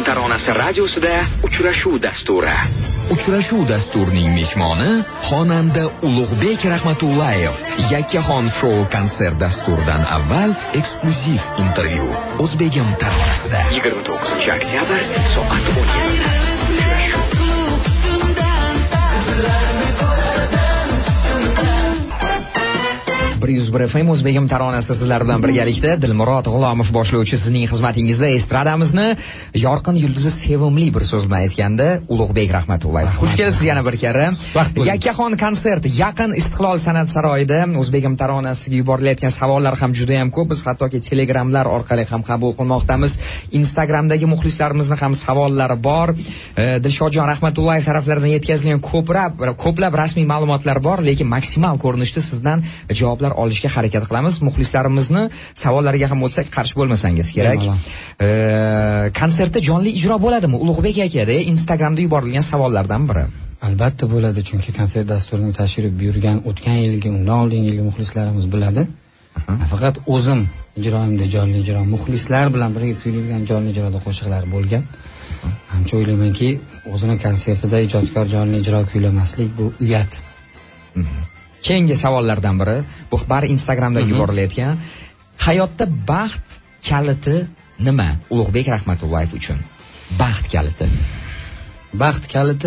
taronasi radiosida uchrashuv dasturi. Uchrashuv dasturining mehmoni xonanda Ulug'bek Rahmatullayev. Yakkaxon show konsert dasturidan avval eksklyuziv intervyu. O'zbegim taronasida yigirma to'qqizinchi oktyabr soat o'n yetti. bir yuz bir F M O'zbegim taronasi sizlar bilan birgalikda. Dilmurod G'ulomov boshlovchi sizning xizmatingizda estradamizni yorqin yulduzi sevimli bir so'z bilan aytganda Ulug'bek Rahmatullayev. Xush kelibsiz yana bir karra. Yakkaxon konserti yaqin Istiqlol san'at saroyida. O'zbegim taronasiga yuborilayotgan savollar ham juda ham ko'p. Biz hattoki telegramlar orqali ham qabul qilmoqdamiz. Instagramdagi muxlislarimizni ham savollari bor. Dilshodjon Rahmatullayev taraflaridan yetkazilgan ko'plab ko'plab rasmiy ma'lumotlar bor, lekin maksimal ko'rinishda sizdan javoblar olishga harakat qilamiz. Muxlislarimizni savollariga ham o'tsak qarshi bo'lmasangiz kerak. E, konsertda jonli ijro bo'ladimi? Ulug'bek akada Instagramda yuborilgan savollardan biri. Albatta bo'ladi, chunki konsert dasturiga tashrif buyurgan o'tgan yilgi, undan oldingi yilgi muxlislarimiz biladi. Faqat o'zim ijroimda jonli ijro, muxlislar bilan birga kuyilgan jonli ijroda qo'shiqlar bo'lgan. Ancha o'ylaymanki, o'zini konsertida ijodkor jonli ijro kuylamaslik bu uyat. Keyingi savollardan biri, bu xabar Instagramda yuborilayotgan. Hayotda baxt kaliti nima? Ulug'bek Rahmatullayev uchun. Baxt kaliti. Baxt kaliti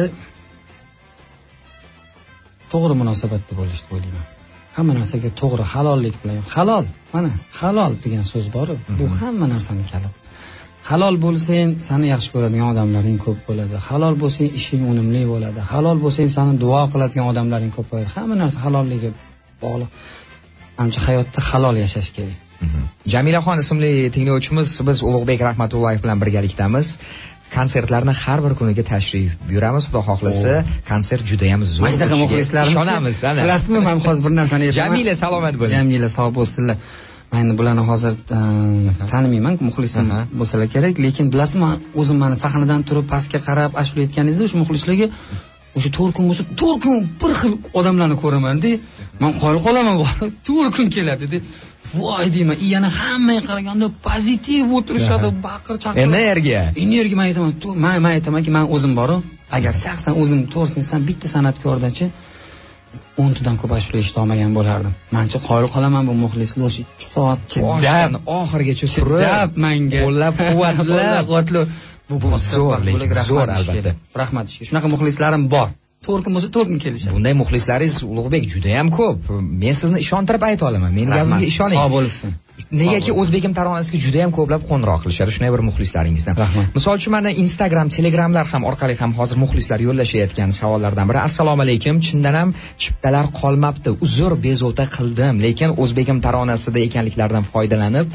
to'g'ri munosabatda bo'lish deb o'ylayman. Hamma narsaga to'g'ri, halollik bilan. Halol, mana halol degan so'z bor. Bu hamma narsaning kaliti. Halol bo'lsang, seni yaxshi ko'radigan odamlaring ko'p bo'ladi. Halol bo'lsang, ishing unumli bo'ladi. Halol bo'lsang, seni duo qiladigan odamlaring ko'p bo'ladi. Hamma narsa halolligiga bog'liq. Ancha hayotda halol yashash kerak. Jamilaxon ismli tinglovchimiz, biz Ulug'bek Rahmatullayev bilan birgalikdamiz. Konsertlarni har bir kuniga tashrif buyuramiz. Xudo xohlasa, konsert juda ham zo'r. Majdaqa muxlislarimiz ishonamiz. Bilasizmi, men hozir bir narsani aytaman. Jamila salomat bo'ling. Jamila sog' bo'lsinlar. Men bularni hozir tanimayman, muxlisim bo'lsalar kerak, lekin bilasizmi, o'zim mana sahnadan turib pastga qarab ashula aytganingizda o'sha muxlislarga o'sha to'rt kun bo'lsa, to'rt kun bir xil odamlarni ko'raman-da, men qoyil qolaman, to'rt kun keladi-da. Voy deyman, yana hammaga qaraganda pozitiv o'tirishadi, baqir chaqir. Energiya. Energiya men aytaman, men men aytamanki, men o'zim bor-ku, agar shaxsan o'zim to'g'risini san bitta san'atkordanchi o'ntadan ko'p ashula eshita olmagan bo'lardim. Mencha qoyil qolaman bu muxlislar o'sha ikki soat chidab oxirigacha turib menga qo'llab-quvvatlab bu zo'r, zo'r albatta. Rahmat. Shunaqa muxlislarim bor. to'rt kun bo'lsa to'rt kun kelishadi. Bunday muxlislaringiz Ulug'bek juda ham ko'p. Men sizni ishontirib ayta olaman. Men gapimga ishoning. Sog' bo'lsin. Negaki O'zbegim taronasiga juda ham ko'plab qo'ng'iroq qilishadi, shunday bir muxlislaringizdan. Misol uchun mana Instagram, Telegramlar ham orqali ham hozir muxlislar yo'llashayotgan savollardan biri. Assalomu alaykum, chindan ham chiptalar qolmabdi. Uzr, bezovta qildim, lekin O'zbegim taronasida ekanliklaridan foydalanib,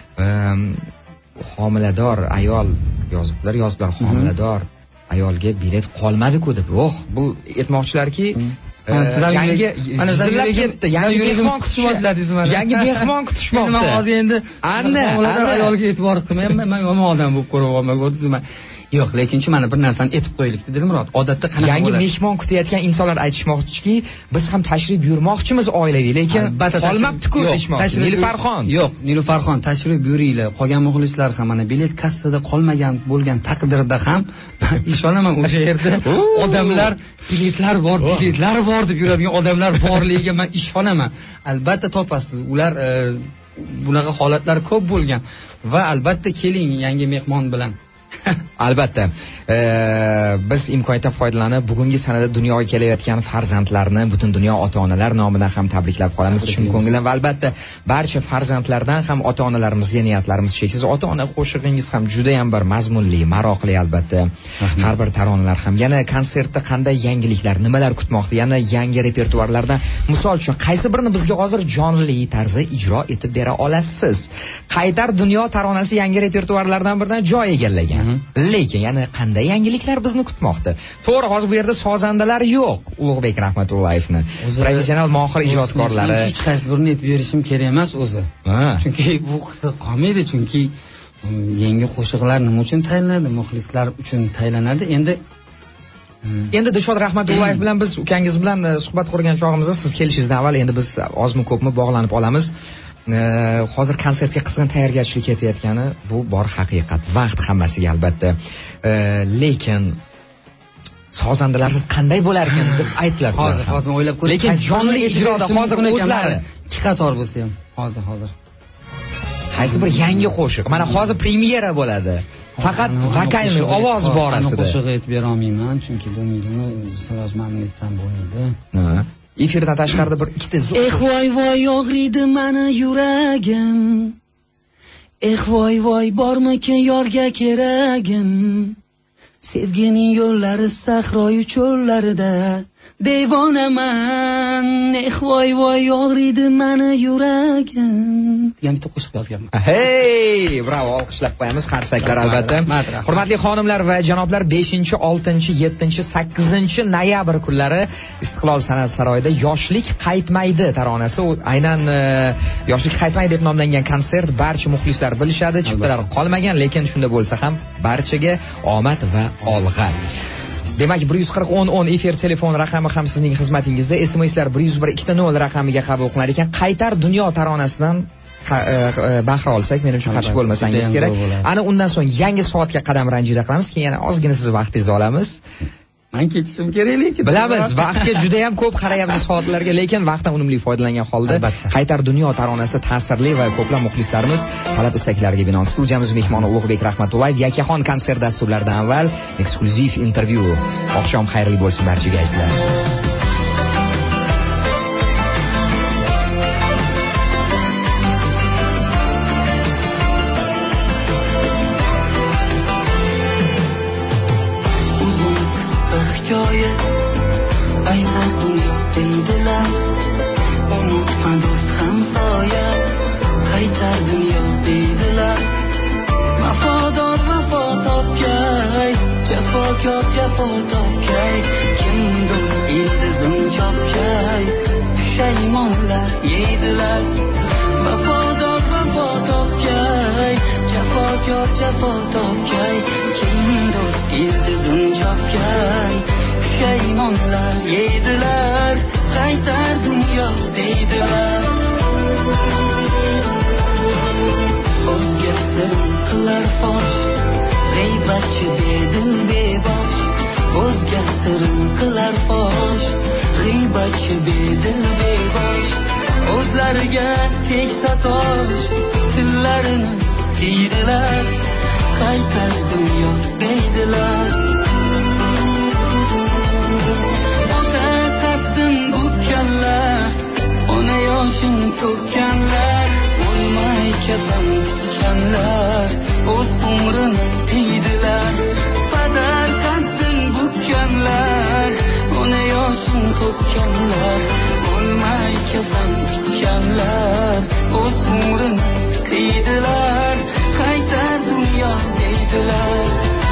homilador ayol yoziblar, yoziblar homilador ayolga bilet qolmadi-ku deb. Oh, bu aytmoqchilarki, yangi ana zillab ketdi. Yangi mehmon kutishmoqda. Yangi mehmon kutishmoqda. Men hozir endi anna ayolga e'tibor qilmayman. Men yomon odam bo'lib ko'rib olmay ko'rdingizmi? Yo'q, lekinchi mana bir narsani aytib qo'yaylik, Dilmurod. Odatda qanaqa yangi mehmon kutayotgan insonlar aytishmoqchiki, biz ham tashrif buyurmoqchimiz oilaviy, lekin qolmabdi-ku deyishmoqchi. Nilufarxon. Yo'q, Nilufarxon, tashrif buyuringlar. Qolgan muxlislar ham mana bilet kassada qolmagan bo'lgan taqdirda ham ishonaman o'sha yerda odamlar biletlar bor, biletlar bor deb yuradigan odamlar borligiga men ishonaman. Albatta topasiz. Ular bunaqa holatlar ko'p bo'lgan va albatta keling yangi mehmon bilan. Albatta, e, biz imkoniyatdan foydalanib bugungi sanada dunyoga kelayotgan farzandlarni butun dunyo ota-onalar nomidan ham tabriklab qolamiz chin ko'ngildan va albatta barcha farzandlardan ham ota-onalarimizga niyatlarimiz cheksiz. Ota-ona qo'shig'ingiz ham juda ham bir mazmunli, maroqli albatta. Har bir taronalar ham. Yana konsertda qanday yangiliklar, nimalar kutmoqda? Yana yangi repertuarlardan misol uchun qaysi birini bizga hozir jonli tarzda ijro etib bera olasiz? Qaytar dunyo taronasi yangi repertuarlardan biridan joy egallagan. Lekin yana qanday yangiliklar bizni kutmoqda? To'g'ri, hozir bu yerda sozandalar yo'q. Ulug'bek Rahmatullayevni professional mohir ijodkorlari hech qaysi birini aytib berishim kerak emas o'zi. Chunki bu qolmaydi, chunki yangi qo'shiqlar nima uchun tayinlanadi? Muxlislar uchun tayinlanadi. Endi Endi Dilshod Rahmatullayev bilan biz ukangiz bilan suhbat qurgan chog'imizda siz kelishingizdan avval endi biz ozmi ko'pmi bog'lanib olamiz. hozir konsertga qizg'in tayyorgarchilik ketayotgani bu bor haqiqat. Vaqt hammasiga albatta. Lekin sozandalarsiz qanday bo'lar ekan deb aytdilar. Hozir hozir o'ylab ko'ring. Lekin jonli ijroda hozir o'zlari ikki qator bo'lsa ham hozir hozir. Qaysi bir yangi qo'shiq. Mana hozir premyera bo'ladi. Faqat vokalni ovoz borasida. Qo'shiq aytib bera olmayman, chunki bo'lmaydimi? Siroj mamnun etsam bo'lmaydi. Ha. Efirdan tashqarida bir ikkita zo'r. Eh voy voy og'riydi meni yuragim. Eh voy voy bormikin yorga keragim. Sevgining yo'llari sahroyu cho'llarida devonaman. Eh voy voy og'riydi meni yuragim. degan bitta qo'shiq yozganman. Hey, bravo, olqishlab qo'yamiz, qarsaklar albatta. Hurmatli xonimlar va janoblar, beshinchi, oltinchi, yettinchi, sakkizinchi noyabr kunlari Istiqlol san'at saroyida Yoshlik qaytmaydi taronasi, aynan Yoshlik qaytmaydi deb nomlangan konsert barcha muxlislar bilishadi, chiptalar qolmagan, lekin shunda bo'lsa ham barchaga omad va olg'a. Demak, bir yuz qirq o'n o'n efir telefon raqami ham sizning xizmatingizda. S M Slar bir yuz bir ikki nol raqamiga qabul qilar ekan. Qaytar dunyo taronasidan bahra olsak, menimcha qarshi bo'lmasangiz kerak. Ana undan so'ng yangi soatga qadam ranjida qilamiz, keyin yana ozgina siz vaqtingizni olamiz. Men ketishim kerak lekin. Bilamiz, vaqtga juda ham ko'p qarayapmiz soatlarga, lekin vaqtdan unumli foydalangan holda Qaytar dunyo taronasi ta'sirli va ko'plab muxlislarimiz talab istaklariga binoan studiyamiz mehmoni Ulug'bek Rahmatullayev Yakkaxon konsert dasturlaridan avval eksklyuziv intervyu. Oqshom xayrli bo'lsin barchaga aytdilar. Aytar dunyo deydilar, unutma do'st hamsoya. Qaytar dunyo deydilar, vafodor vafo topgay, jafokor jafo topgay. Kim do'st ildizim chopgay, pushaymonlar yeydilar. Vafodor vafo topgay, jafokor jafo topgay. Kim do'st ildizim chopgay, pushaymonlar yeydilar. Qaytar dunyo deydilar. O'zga sirim qilar fosh, g'iybatchi bedil bebosh. O'zga sirim qilar fosh, g'iybatchi bedil bebosh. O'zlariga teksa tosh, tillarini tiydilar. Qaytar dunyo deydilar. Ona yoshing to'kkanlar, o'lmay kafan tikkanlar, o'z umrini tiydilar. Padar qasdin bukkanlar, ona yoshing to'kkanlar, o'lmay kafan tikkanlar, o'z umrini tiydilar. Qaytar dunyo deydilar.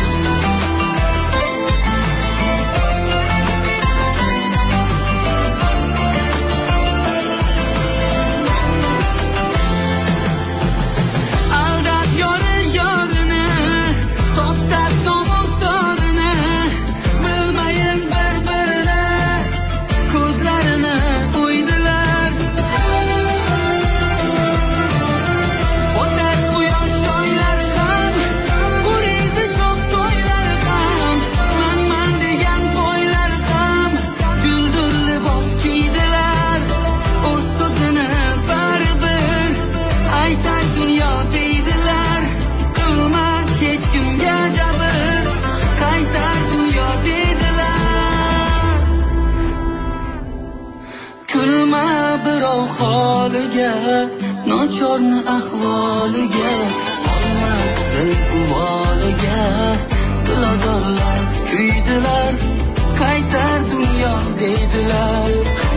Nochorni ahvoliga, olmadi uvoliga, dilozorlar kuydilar. Qaytar dunyo deydilar.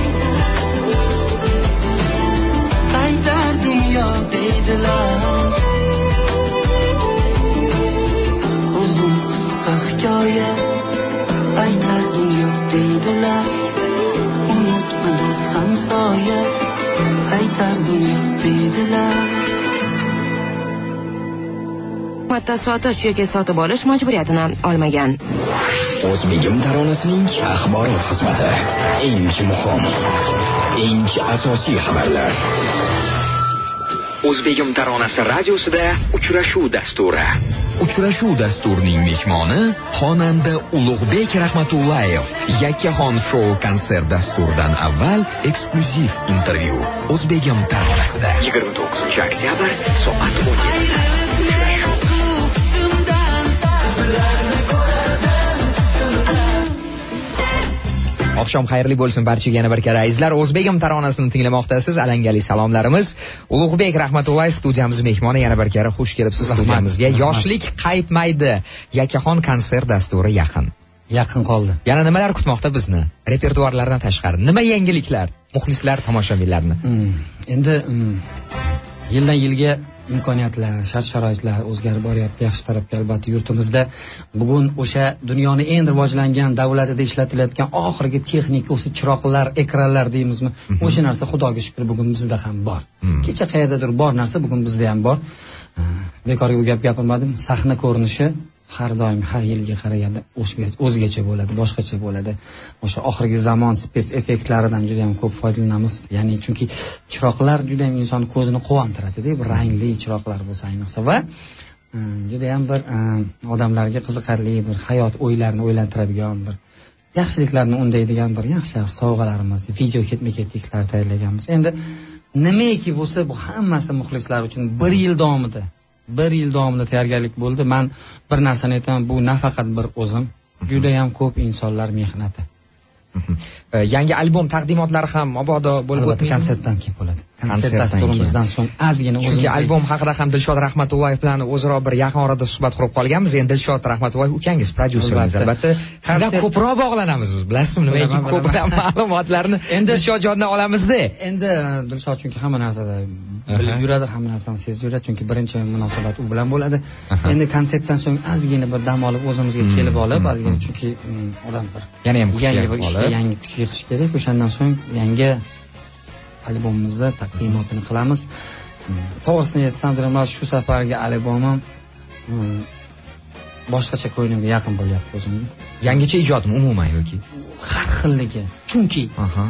Qaytar dunyo deydilar. Uzun qisqa hikoya, qaytar dunyo deydilar. Unutma do'st hamsoya, qaytar dunyo deydilar. Hatto sotish yoki sotib olish majburiyatini olmagan. O'zbegim taronasining axborot xizmati. Eng muhim, eng asosiy xabarlar. O'zbegim taronasi radiosida uchrashuv dasturi. Uchrashuv dasturining mehmoni xonanda Ulug'bek Rahmatullayev. Yakkaxon show konsert dasturidan avval eksklyuziv intervyu. O'zbegim taronasida yigirma to'qqizinchi oktyabr soat o'n yetti. Oqshom xayrli bo'lsin barchaga yana bir karra azizlar. O'zbegim taronasini tinglamoqdasiz. Alangali salomlarimiz. Ulug'bek Rahmatullayev studiyamiz mehmoni yana bir karra xush kelibsiz studiyamizga. Yoshlik qaytmaydi. Yakkaxon konsert dasturi yaqin. Yaqin qoldi. Yana nimalar kutmoqda bizni? Repertuarlardan tashqari nima yangiliklar? Muxlislar, tomoshabinlarni. Hmm. Endi hmm, yildan yilga imkoniyatlar, shart-sharoitlar o'zgarib boryapti yaxshi tarafga. Albatta yurtimizda bugun o'sha dunyoning eng rivojlangan davlatida ishlatilayotgan oxirgi texnika, o'sha chiroqlar, ekranlar deymizmi? Mm-hmm. O'sha narsa Xudoga shukr bugun bizda ham bor. Mm-hmm. Kecha qayerdadir bor narsa bugun bizda ham bor. Bekorga bu gap gapirmadim. Sahna ko'rinishi har doim har yilga qaraganda o'zgacha bo'ladi, boshqacha bo'ladi. O'sha oxirgi zamon spes effektlaridan juda ham ko'p foydalanamiz. Ya'ni chunki chiroqlar juda ham inson ko'zini quvontiradi-da, bir rangli chiroqlar bo'lsa ayniqsa va juda ham bir odamlarga qiziqarli bir hayot o'ylarini o'ylantiradigan bir yaxshiliklarni undaydigan bir yaxshi sovg'alarimiz, video ketma-ketliklar tayyorlaganmiz. Endi nimaiki bo'lsa bu hammasi muxlislar uchun bir yil davomida bir yil davomida tayyorgarlik bo'ldi. Men bir narsani aytaman, bu nafaqat bir o'zim, juda ham ko'p insonlar mehnati. Yangi albom taqdimotlari ham mabodo bo'lib o'tadi, konsertdan keyin bo'ladi. Konsert dasturimizdan so'ng ozgina o'zim. Chunki albom haqida ham Dilshod Rahmatullayev bilan o'zaro bir yaqin orada suhbat qurib qolganmiz. Endi Dilshod Rahmatullayev ukangiz, prodyuseringiz albatta. Sizga ko'proq bog'lanamiz biz. Bilasizmi, nimaiki ko'proq ma'lumotlarni endi Dilshodjondan olamizda. Endi Dilshod chunki hamma narsada bilib yuradi, hamma narsani sezib yuradi, chunki birinchi munosabat u bilan bo'ladi. Endi konsertdan so'ng ozgina bir dam olib o'zimizga kelib olib, ozgina chunki odam bir yana ham yangi bir ishga yangi kuch yig'ish kerak. O'shandan so'ng yangi albomimizni taqdimotini qilamiz. To'g'risini aytsam, mana shu safargi albomim boshqacha ko'nglimga yaqin bo'lyapti o'zimga. Yangicha ijodmi umuman yoki har xilligi. Chunki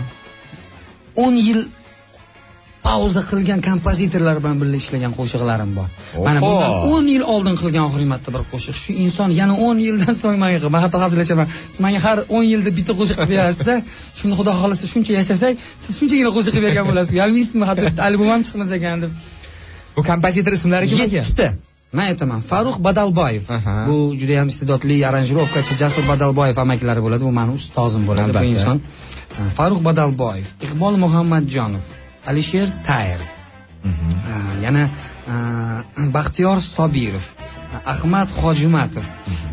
o'n yil pauza qilgan kompozitorlar bilan birga ishlagan qo'shiqlarim bor. Mana bundan o'n yil oldin qilgan oxirgi marta bir qo'shiq. Shu inson yana o'n yildan so'ng menga, men hatto hazillashaman. Siz menga har o'n yilda bitta qo'shiq qilib berasiz-da. Shuni Xudo xolasa shuncha yashasak, siz shunchagina qo'shiq qilib bergan bo'lasiz. Yalmaysizmi? Hatto albom ham chiqmas ekan deb. Bu kompozitor ismlari kim ekan? yettita. Men aytaman, Farruh Badalboyev. Bu juda ham iste'dodli aranjirovkachi Jasur Badalboyev amakilari bo'ladi. Bu mening ustozim bo'ladi bu inson. Farruh Badalboyev, Iqbol Muhammadjonov, Alisher Tayr, yana Baxtiyor Sobirov, Ahmad Hojimatov,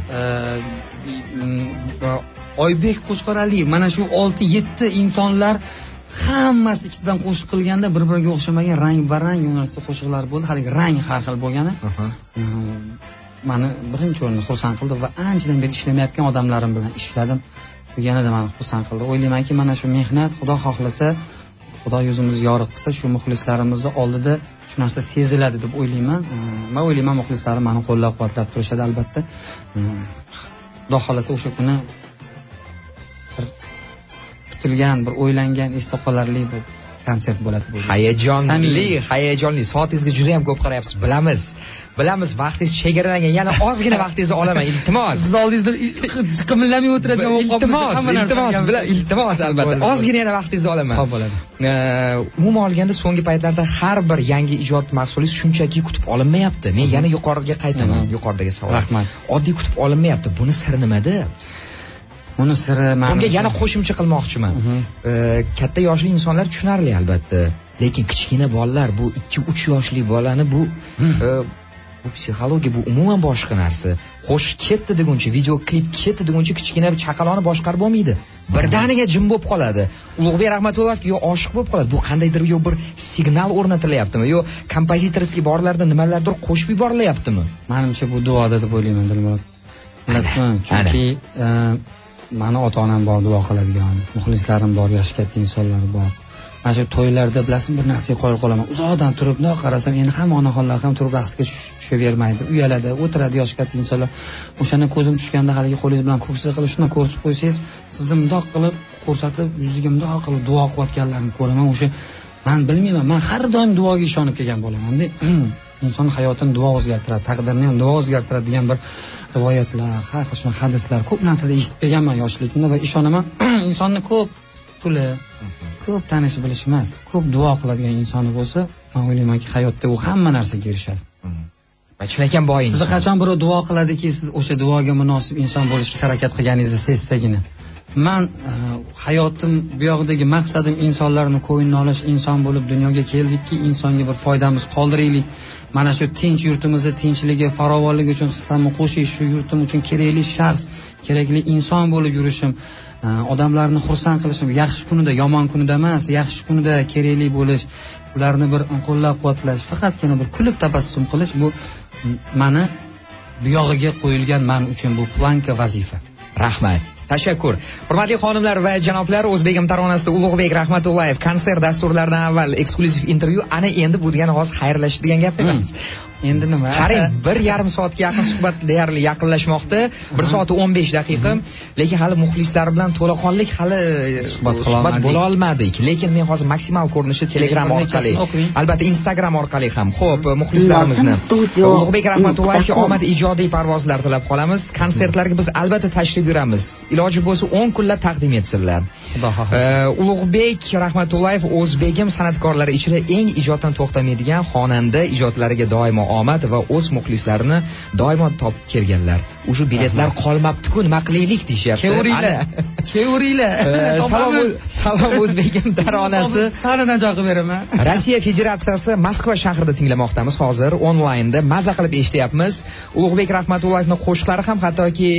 Oybek Qo'chqoraliyev. Mana shu olti yetti insonlar hammasi ikkitadan qo'shiq qilganda bir-biriga o'xshamagan rang va rang yo'nalishda qo'shiqlar bo'ldi. Haligi rang har xil bo'lgani meni birinchi o'rinda xursand qildi va anchadan beri ishlamayotgan odamlarim bilan ishladim. Bu yanada meni xursand qildi. O'ylaymanki, mana shu mehnat Xudo xohlasa, Xudo yuzimizni yorug' qilsa, shu muxlislarimizni oldida shu narsa seziladi deb o'ylayman. Men o'ylayman muxlislarim meni qo'llab-quvvatlab turishadi albatta. Xudo xohlasa o'sha kuni bir kutilgan, bir o'ylangan, esda qolarli bir konsert bo'ladi bu. Hayajonli, hayajonli. Soatingizga juda ham ko'p qarayapsiz, bilamiz. Bilamiz, vaqtingiz chegaralangan. Yana ozgina vaqtingizni olaman, iltimos. Siz oldingizda qimillamay o'tiradigan iltimos, iltimos, iltimos albatta. Ozgina yana vaqtingizni olaman. Xo'p bo'ladi. Umuman olganda so'nggi paytlarda har bir yangi ijod mahsulingiz shunchaki kutib olinmayapti. Men yana yuqoriga qaytaman, yuqoridagi savol. Rahmat. Oddiy kutib olinmayapti. Buni siri nimada? Buni siri men bunga yana qo'shimcha qilmoqchiman. Katta yoshli insonlar tushunarli albatta, lekin kichkina bolalar, bu ikki uch yoshli bolani bu bu psixologiya, bu umuman boshqa narsa. Qo'shiq ketdi deguncha, video klip ketdi deguncha kichkina bir chaqalonni boshqarib olmaydi. Birdaniga jim bo'lib qoladi. Ulug'bek Rahmatulloyev yo oshiq bo'lib qoladi. Bu qandaydir yo bir signal o'rnatilyaptimi, yo kompozitorskiy borlarda nimalardir qo'shib yuborilyaptimi? Menimcha bu duoda deb o'ylayman, Dilmurod. Bilasizmi? Chunki meni ota-onam bor, duo qiladigan, muxlislarim bor, yosh katta insonlar bor. Mana shu to'ylarda bilasizmi, bir narsaga qo'yib qolaman. Uzoqdan turib, no qarasam, endi hamma onaxonlar ham turib raqsga tushavermaydi. Uyaladi, o'tiradi yosh katta insonlar. O'shani ko'zim tushganda haligi qo'lingiz bilan ko'ksa qilib shuni ko'rsatib qo'ysangiz, sizni mundoq qilib ko'rsatib, yuziga mundoq qilib duo qilayotganlarni ko'raman. O'sha Men bilmayman, men har doim duoga ishonib kelgan bo'laman-da. Inson hayotini duo o'zgartiradi, taqdirni ham duo o'zgartiradi degan bir rivoyatlar, har xil hadislar, ko'p narsada eshitib kelganman yoshligimda va ishonaman. Insonni ko'p puli, ko'p tanishi bilish emas, ko'p duo qiladigan insoni bo'lsa, men o'ylaymanki, hayotda u hamma narsaga erishadi. Va chinakam boy inson. Siz qachon birov duo qiladiki, siz o'sha duoga munosib inson bo'lishga harakat qilganingizni sezsagina. Men hayotim bu yoqdagi maqsadim insonlarni ko'nglini olish, inson bo'lib dunyoga keldikki, insonga bir foydamiz qoldiraylik. Mana shu tinch yurtimizni tinchligi, farovonligi uchun hissamni qo'shish, shu yurtim uchun kerakli shaxs, kerakli inson bo'lib yurishim, odamlarni xursand qilishim, yaxshi kunida, yomon kunida emas, yaxshi kunida kerakli bo'lish, ularni bir qo'llab-quvvatlash, faqatgina bir kulib tabassum qilish bu meni bu yog'iga qo'yilgan men uchun bu planka vazifa. Rahmat. Tashakkur. Hurmatli xonimlar va janoblar, O'zbegim taronasida Ulug'bek Rahmatullayev konsert dasturlaridan avval eksklyuziv intervyu. Ana endi bu degani hozir xayrlashish degan gap emas. Endi nima? Qarang, bir yarim soatga yaqin suhbat deyarli yaqinlashmoqda. bir soat o'n besh daqiqa. Lekin hali muxlislar bilan to'laqonlik hali suhbat bo'la olmadik. Lekin men hozir maksimal ko'rinishda Telegram orqali, albatta Instagram orqali ham xo'p, muxlislarimizni Ulug'bek Rahmatullayevga omad ijodiy parvozlar tilab qolamiz. Konsertlarga biz albatta tashrif buyuramiz. Iloji bo'lsa o'n kunlab taqdim etsinlar. Xudo xohlasa. Ulug'bek Rahmatullayev O'zbegim san'atkorlari ichida eng ijoddan to'xtamaydigan xonanda, ijodlariga doimo omad va o'z muxlislarini doimo topib kelganlar. O'sha biletlar qolmabdi-ku, nima qilaylik deyapti. Kevuringlar. Kevuringlar. Salom, salom O'zbegim taronasi. Sani najoq beraman. Rossiya Federatsiyasi Moskva shahrida tinglamoqdamiz hozir onlaynda. Maza qilib eshityapmiz. Ulug'bek Rahmatullayevning qo'shiqlari ham hattoki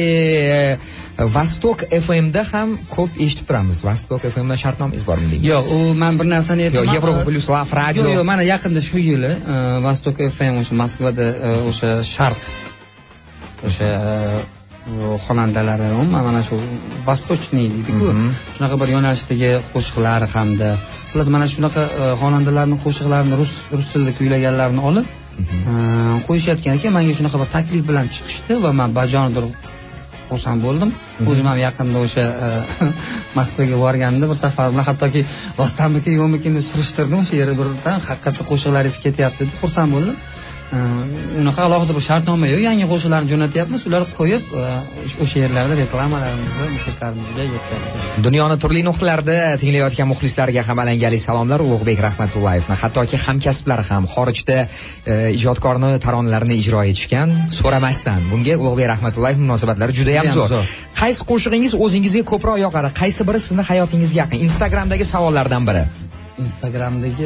Vostok F M da ham ko'p eshitib turamiz. Vostok F M da shartnomangiz bormi deymiz? Yo'q, u men bir narsani aytaman. Yo'q, Yevropa Plus Laf radio. Yo'q, yo'q, mana yaqinda shu yili Vostok F M o'sha Moskvada o'sha sharq o'sha xonandalari umuman mana shu vostochniy deydi-ku. Shunaqa bir yo'nalishdagi qo'shiqlari hamda plus mana shunaqa xonandalarning qo'shiqlarini rus rus tilida kuylaganlarini olib qo'yishayotgan ekan. Menga shunaqa bir taklif bilan chiqishdi va men bajondir xursand bo'ldim. O'zim ham yaqinda o'sha Moskvaga borganimda bir safar bilan hattoki Rostamniki yo'qmikin deb surishtirdim. O'sha yerda birdan haqiqatda qo'shiqlaringiz ketyapti deb xursand bo'ldim. Unaqa alohida bir shartnoma yo'q, yangi qo'shiqlarni jo'natyapmiz, ular qo'yib o'sha yerlarda reklamalarimizni muxlislarimizga yetkazamiz. Dunyoni turli nuqtalarida tinglayotgan muxlislarga ham alangali salomlar. Ulug'bek Rahmatullayevni hattoki hamkasblari ham xorijda ijodkorni taronalarini ijro etishgan, so'ramasdan. Bunga Ulug'bek Rahmatullayev munosabatlari juda ham zo'r. Qaysi qo'shig'ingiz o'zingizga ko'proq yoqadi? Qaysi biri sizning hayotingizga yaqin? Instagramdagi savollardan biri. Instagramdagi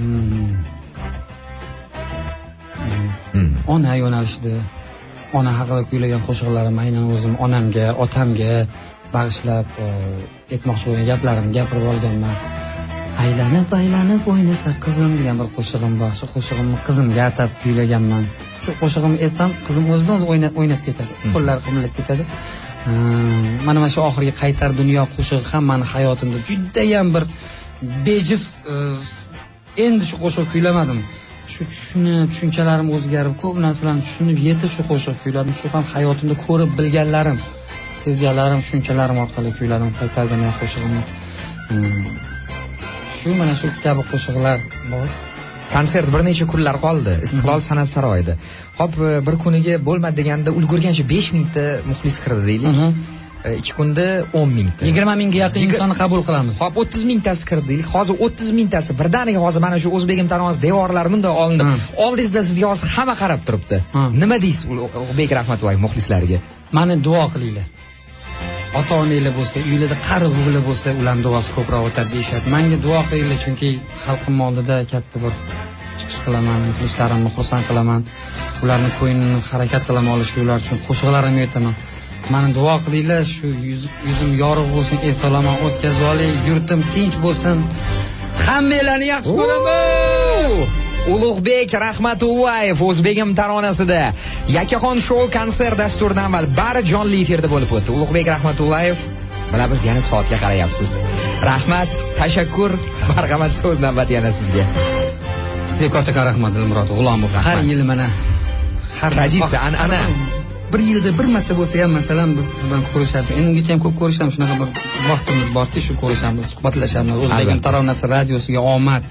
ona yo'nalishida ona haqida kuylagan qo'shiqlarim aynan o'zim onamga, otamga bag'ishlab aytmoqchi bo'lgan gaplarimni gapirib olganman. Aylanib aylanib o'ynasa qizim degan bir qo'shig'im bor. Shu qo'shig'imni qizimga atab kuylaganman. Shu qo'shig'imni aytsam qizim o'zidan o'zi o'ynab o'ynab ketadi. Qo'llari qimillab ketadi. Mana mana shu oxirgi qaytar dunyo qo'shig'i ham meni hayotimda juda ham bir bejiz endi shu qo'shiq kuylamadim. Shu tushunib, tushunchalarim o'zgarib, ko'p narsalarni tushunib yetib shu qo'shiq kuyladim. Shu ham hayotimda ko'rib bilganlarim, sezganlarim, tushunchalarim orqali kuyladim qaytar dunyo qo'shig'ini. Shu mana shu kabi qo'shiqlar bor. Konsert bir necha kunlar qoldi Istiqlol san'at saroyida. Hop, bir kuniga bo'lmadi deganda ulgurgancha besh mingta muxlis kirdi deylik. ikki kunda o'n mingta. yigirma mingga yaqin insonni qabul qilamiz. Hop, o'ttiz mingtasi kirdi deylik. Hozir o'ttiz mingtasi birdaniga hozir mana shu O'zbegim taronasi devorlari bunday olindi. Oldingizda sizga hozir hamma qarab turibdi. Nima deysiz Ulug'bek Rahmatullayev muxlislariga? Meni duo qilinglar. Ota-onalar bo'lsa, uylarda qari o'g'li bo'lsa, ularning duosi ko'proq o'tadi deyshadi. Menga duo qilinglar, chunki xalqim oldida katta bir chiqish qilaman, muxlislarimni xursand qilaman. Ularning ko'nglini harakat qilaman olishga, ular uchun qo'shiqlarimni aytaman. Meni duo qilinglar, shu yuzim yorug' bo'lsin, eson-omon o'tkazib olay, yurtim tinch bo'lsin. Hammalarni yaxshi ko'raman. Ulug'bek Rahmatullayev O'zbegim taronasida Yakkaxon show konsert dasturidan avval bari jonli efirda bo'lib o'tdi. Ulug'bek Rahmatullayev, mana biz yana soatga qarayapsiz. Rahmat, tashakkur, marhamat, so'z navbat yana sizga. Sizga katta rahmat Dilmurod G'ulomov. Har yili mana har traditsiya an'ana bir yilda bir marta bo'lsa ham masalan biz bilan ko'rishamiz. Endigacha ham ko'p ko'rishamiz, shunaqa bir vaqtimiz borki, shu ko'rishamiz, suhbatlashamiz. O'zbegim taronasi radiosiga omad.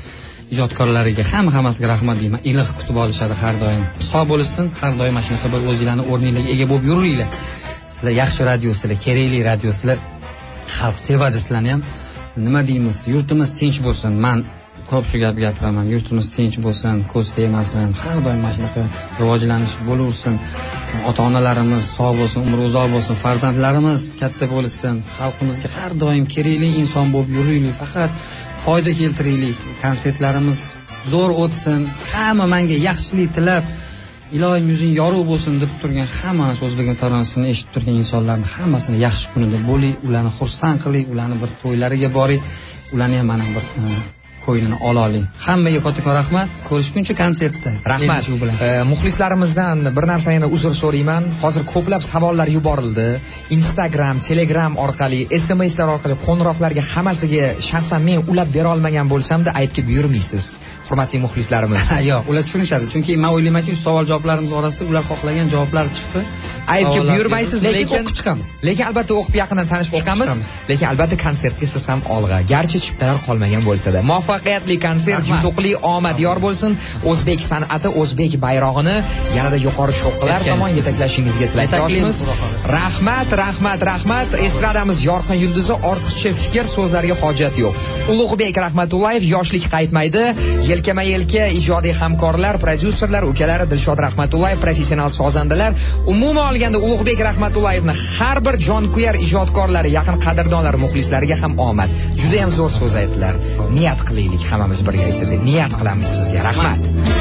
ijodkorlariga hamma hammasiga rahmat deyman. Iliq kutib olishadi har doim. Sog' bo'lsin, har doim mana shunaqa bir o'zinglarni o'rninglarga ega bo'lib yuringlar. Sizlar yaxshi radiosizlar, kerakli radiosizlar. Xalq sevadi sizlarni ham. Nima deymiz? Yurtimiz tinch bo'lsin. Men ko'p shu gap gapiraman. Yurtimiz tinch bo'lsin, ko'z tegmasin. Har doim mana shunaqa rivojlanish bo'laversin. Ota-onalarimiz sog' bo'lsin, umri uzoq bo'lsin, farzandlarimiz katta bo'lsin. Xalqimizga har doim kerakli inson bo'lib yuraylik. Faqat foyda keltiraylik. Konsertlarimiz zo'r o'tsin. Hamma menga yaxshilik tilab, ilohim yuzing yorug' bo'lsin deb turgan hamma O'zbek taronasini eshitib turgan insonlarning hammasini yaxshi kunida bo'ling, ularni xursand qiling, ularni bir to'ylariga boring, ularni ham mana bir ko'ylini olaylik. Hammaga kattakon rahmat. Ko'rishguncha konsertda. Rahmat. E, muxlislarimizdan bir narsa yana uzr so'rayman. Hozir ko'plab savollar yuborildi. Instagram, Telegram orqali, S M Slar orqali qo'ng'iroqlarga hammasiga shaxsan men ulab bera olmagan bo'lsam-da aytib buyurmaysiz. Hurmatli muxlislarimiz. Yo'q, ular tushunishadi. Chunki men o'ylaymanki, savol javoblarimiz orasida ular xohlagan javoblar chiqdi. Aytib buyurmaysiz, lekin o'qib chiqamiz. Lekin albatta o'qib yaqindan tanishib chiqamiz. Lekin albatta konsertga siz ham olg'a. Garchi chiptalar qolmagan bo'lsa-da. Muvaffaqiyatli konsert, yutuqli, omad yor bo'lsin. O'zbek san'ati, o'zbek bayrog'ini yanada yuqori sho'qqilar tomon yetaklashingizga tilakdoshmiz. Rahmat, rahmat, rahmat. Estradamiz yorqin yulduzi, ortiqcha fikr, so'zlarga hojat yo'q. Ulug'bek Rahmatullayev yoshlik qaytmaydi. Yelkama-yelka ijodiy hamkorlar, prodyuserlar, ukalari Dilshod Rahmatullayev, professional sozandalar, umuman olganda Ulug'bek Rahmatullayevni har bir jonkuyar ijodkorlari, yaqin qadrdonlar, muxlislariga ham omad. Juda ham zo'r so'z aytdilar. Niyat qilaylik hammamiz birgalikda deb niyat qilamiz sizga. Rahmat.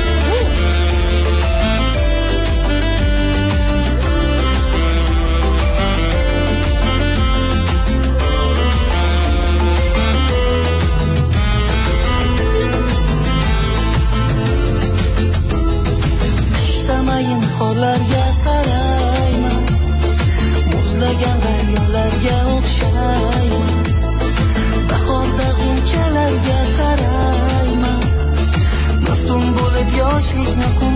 Qorlarga qarayman, muzlagan rayonlarga o'xshayman. Bahorda g'unchalarga qarayman, maftun bo'lib yoshlikni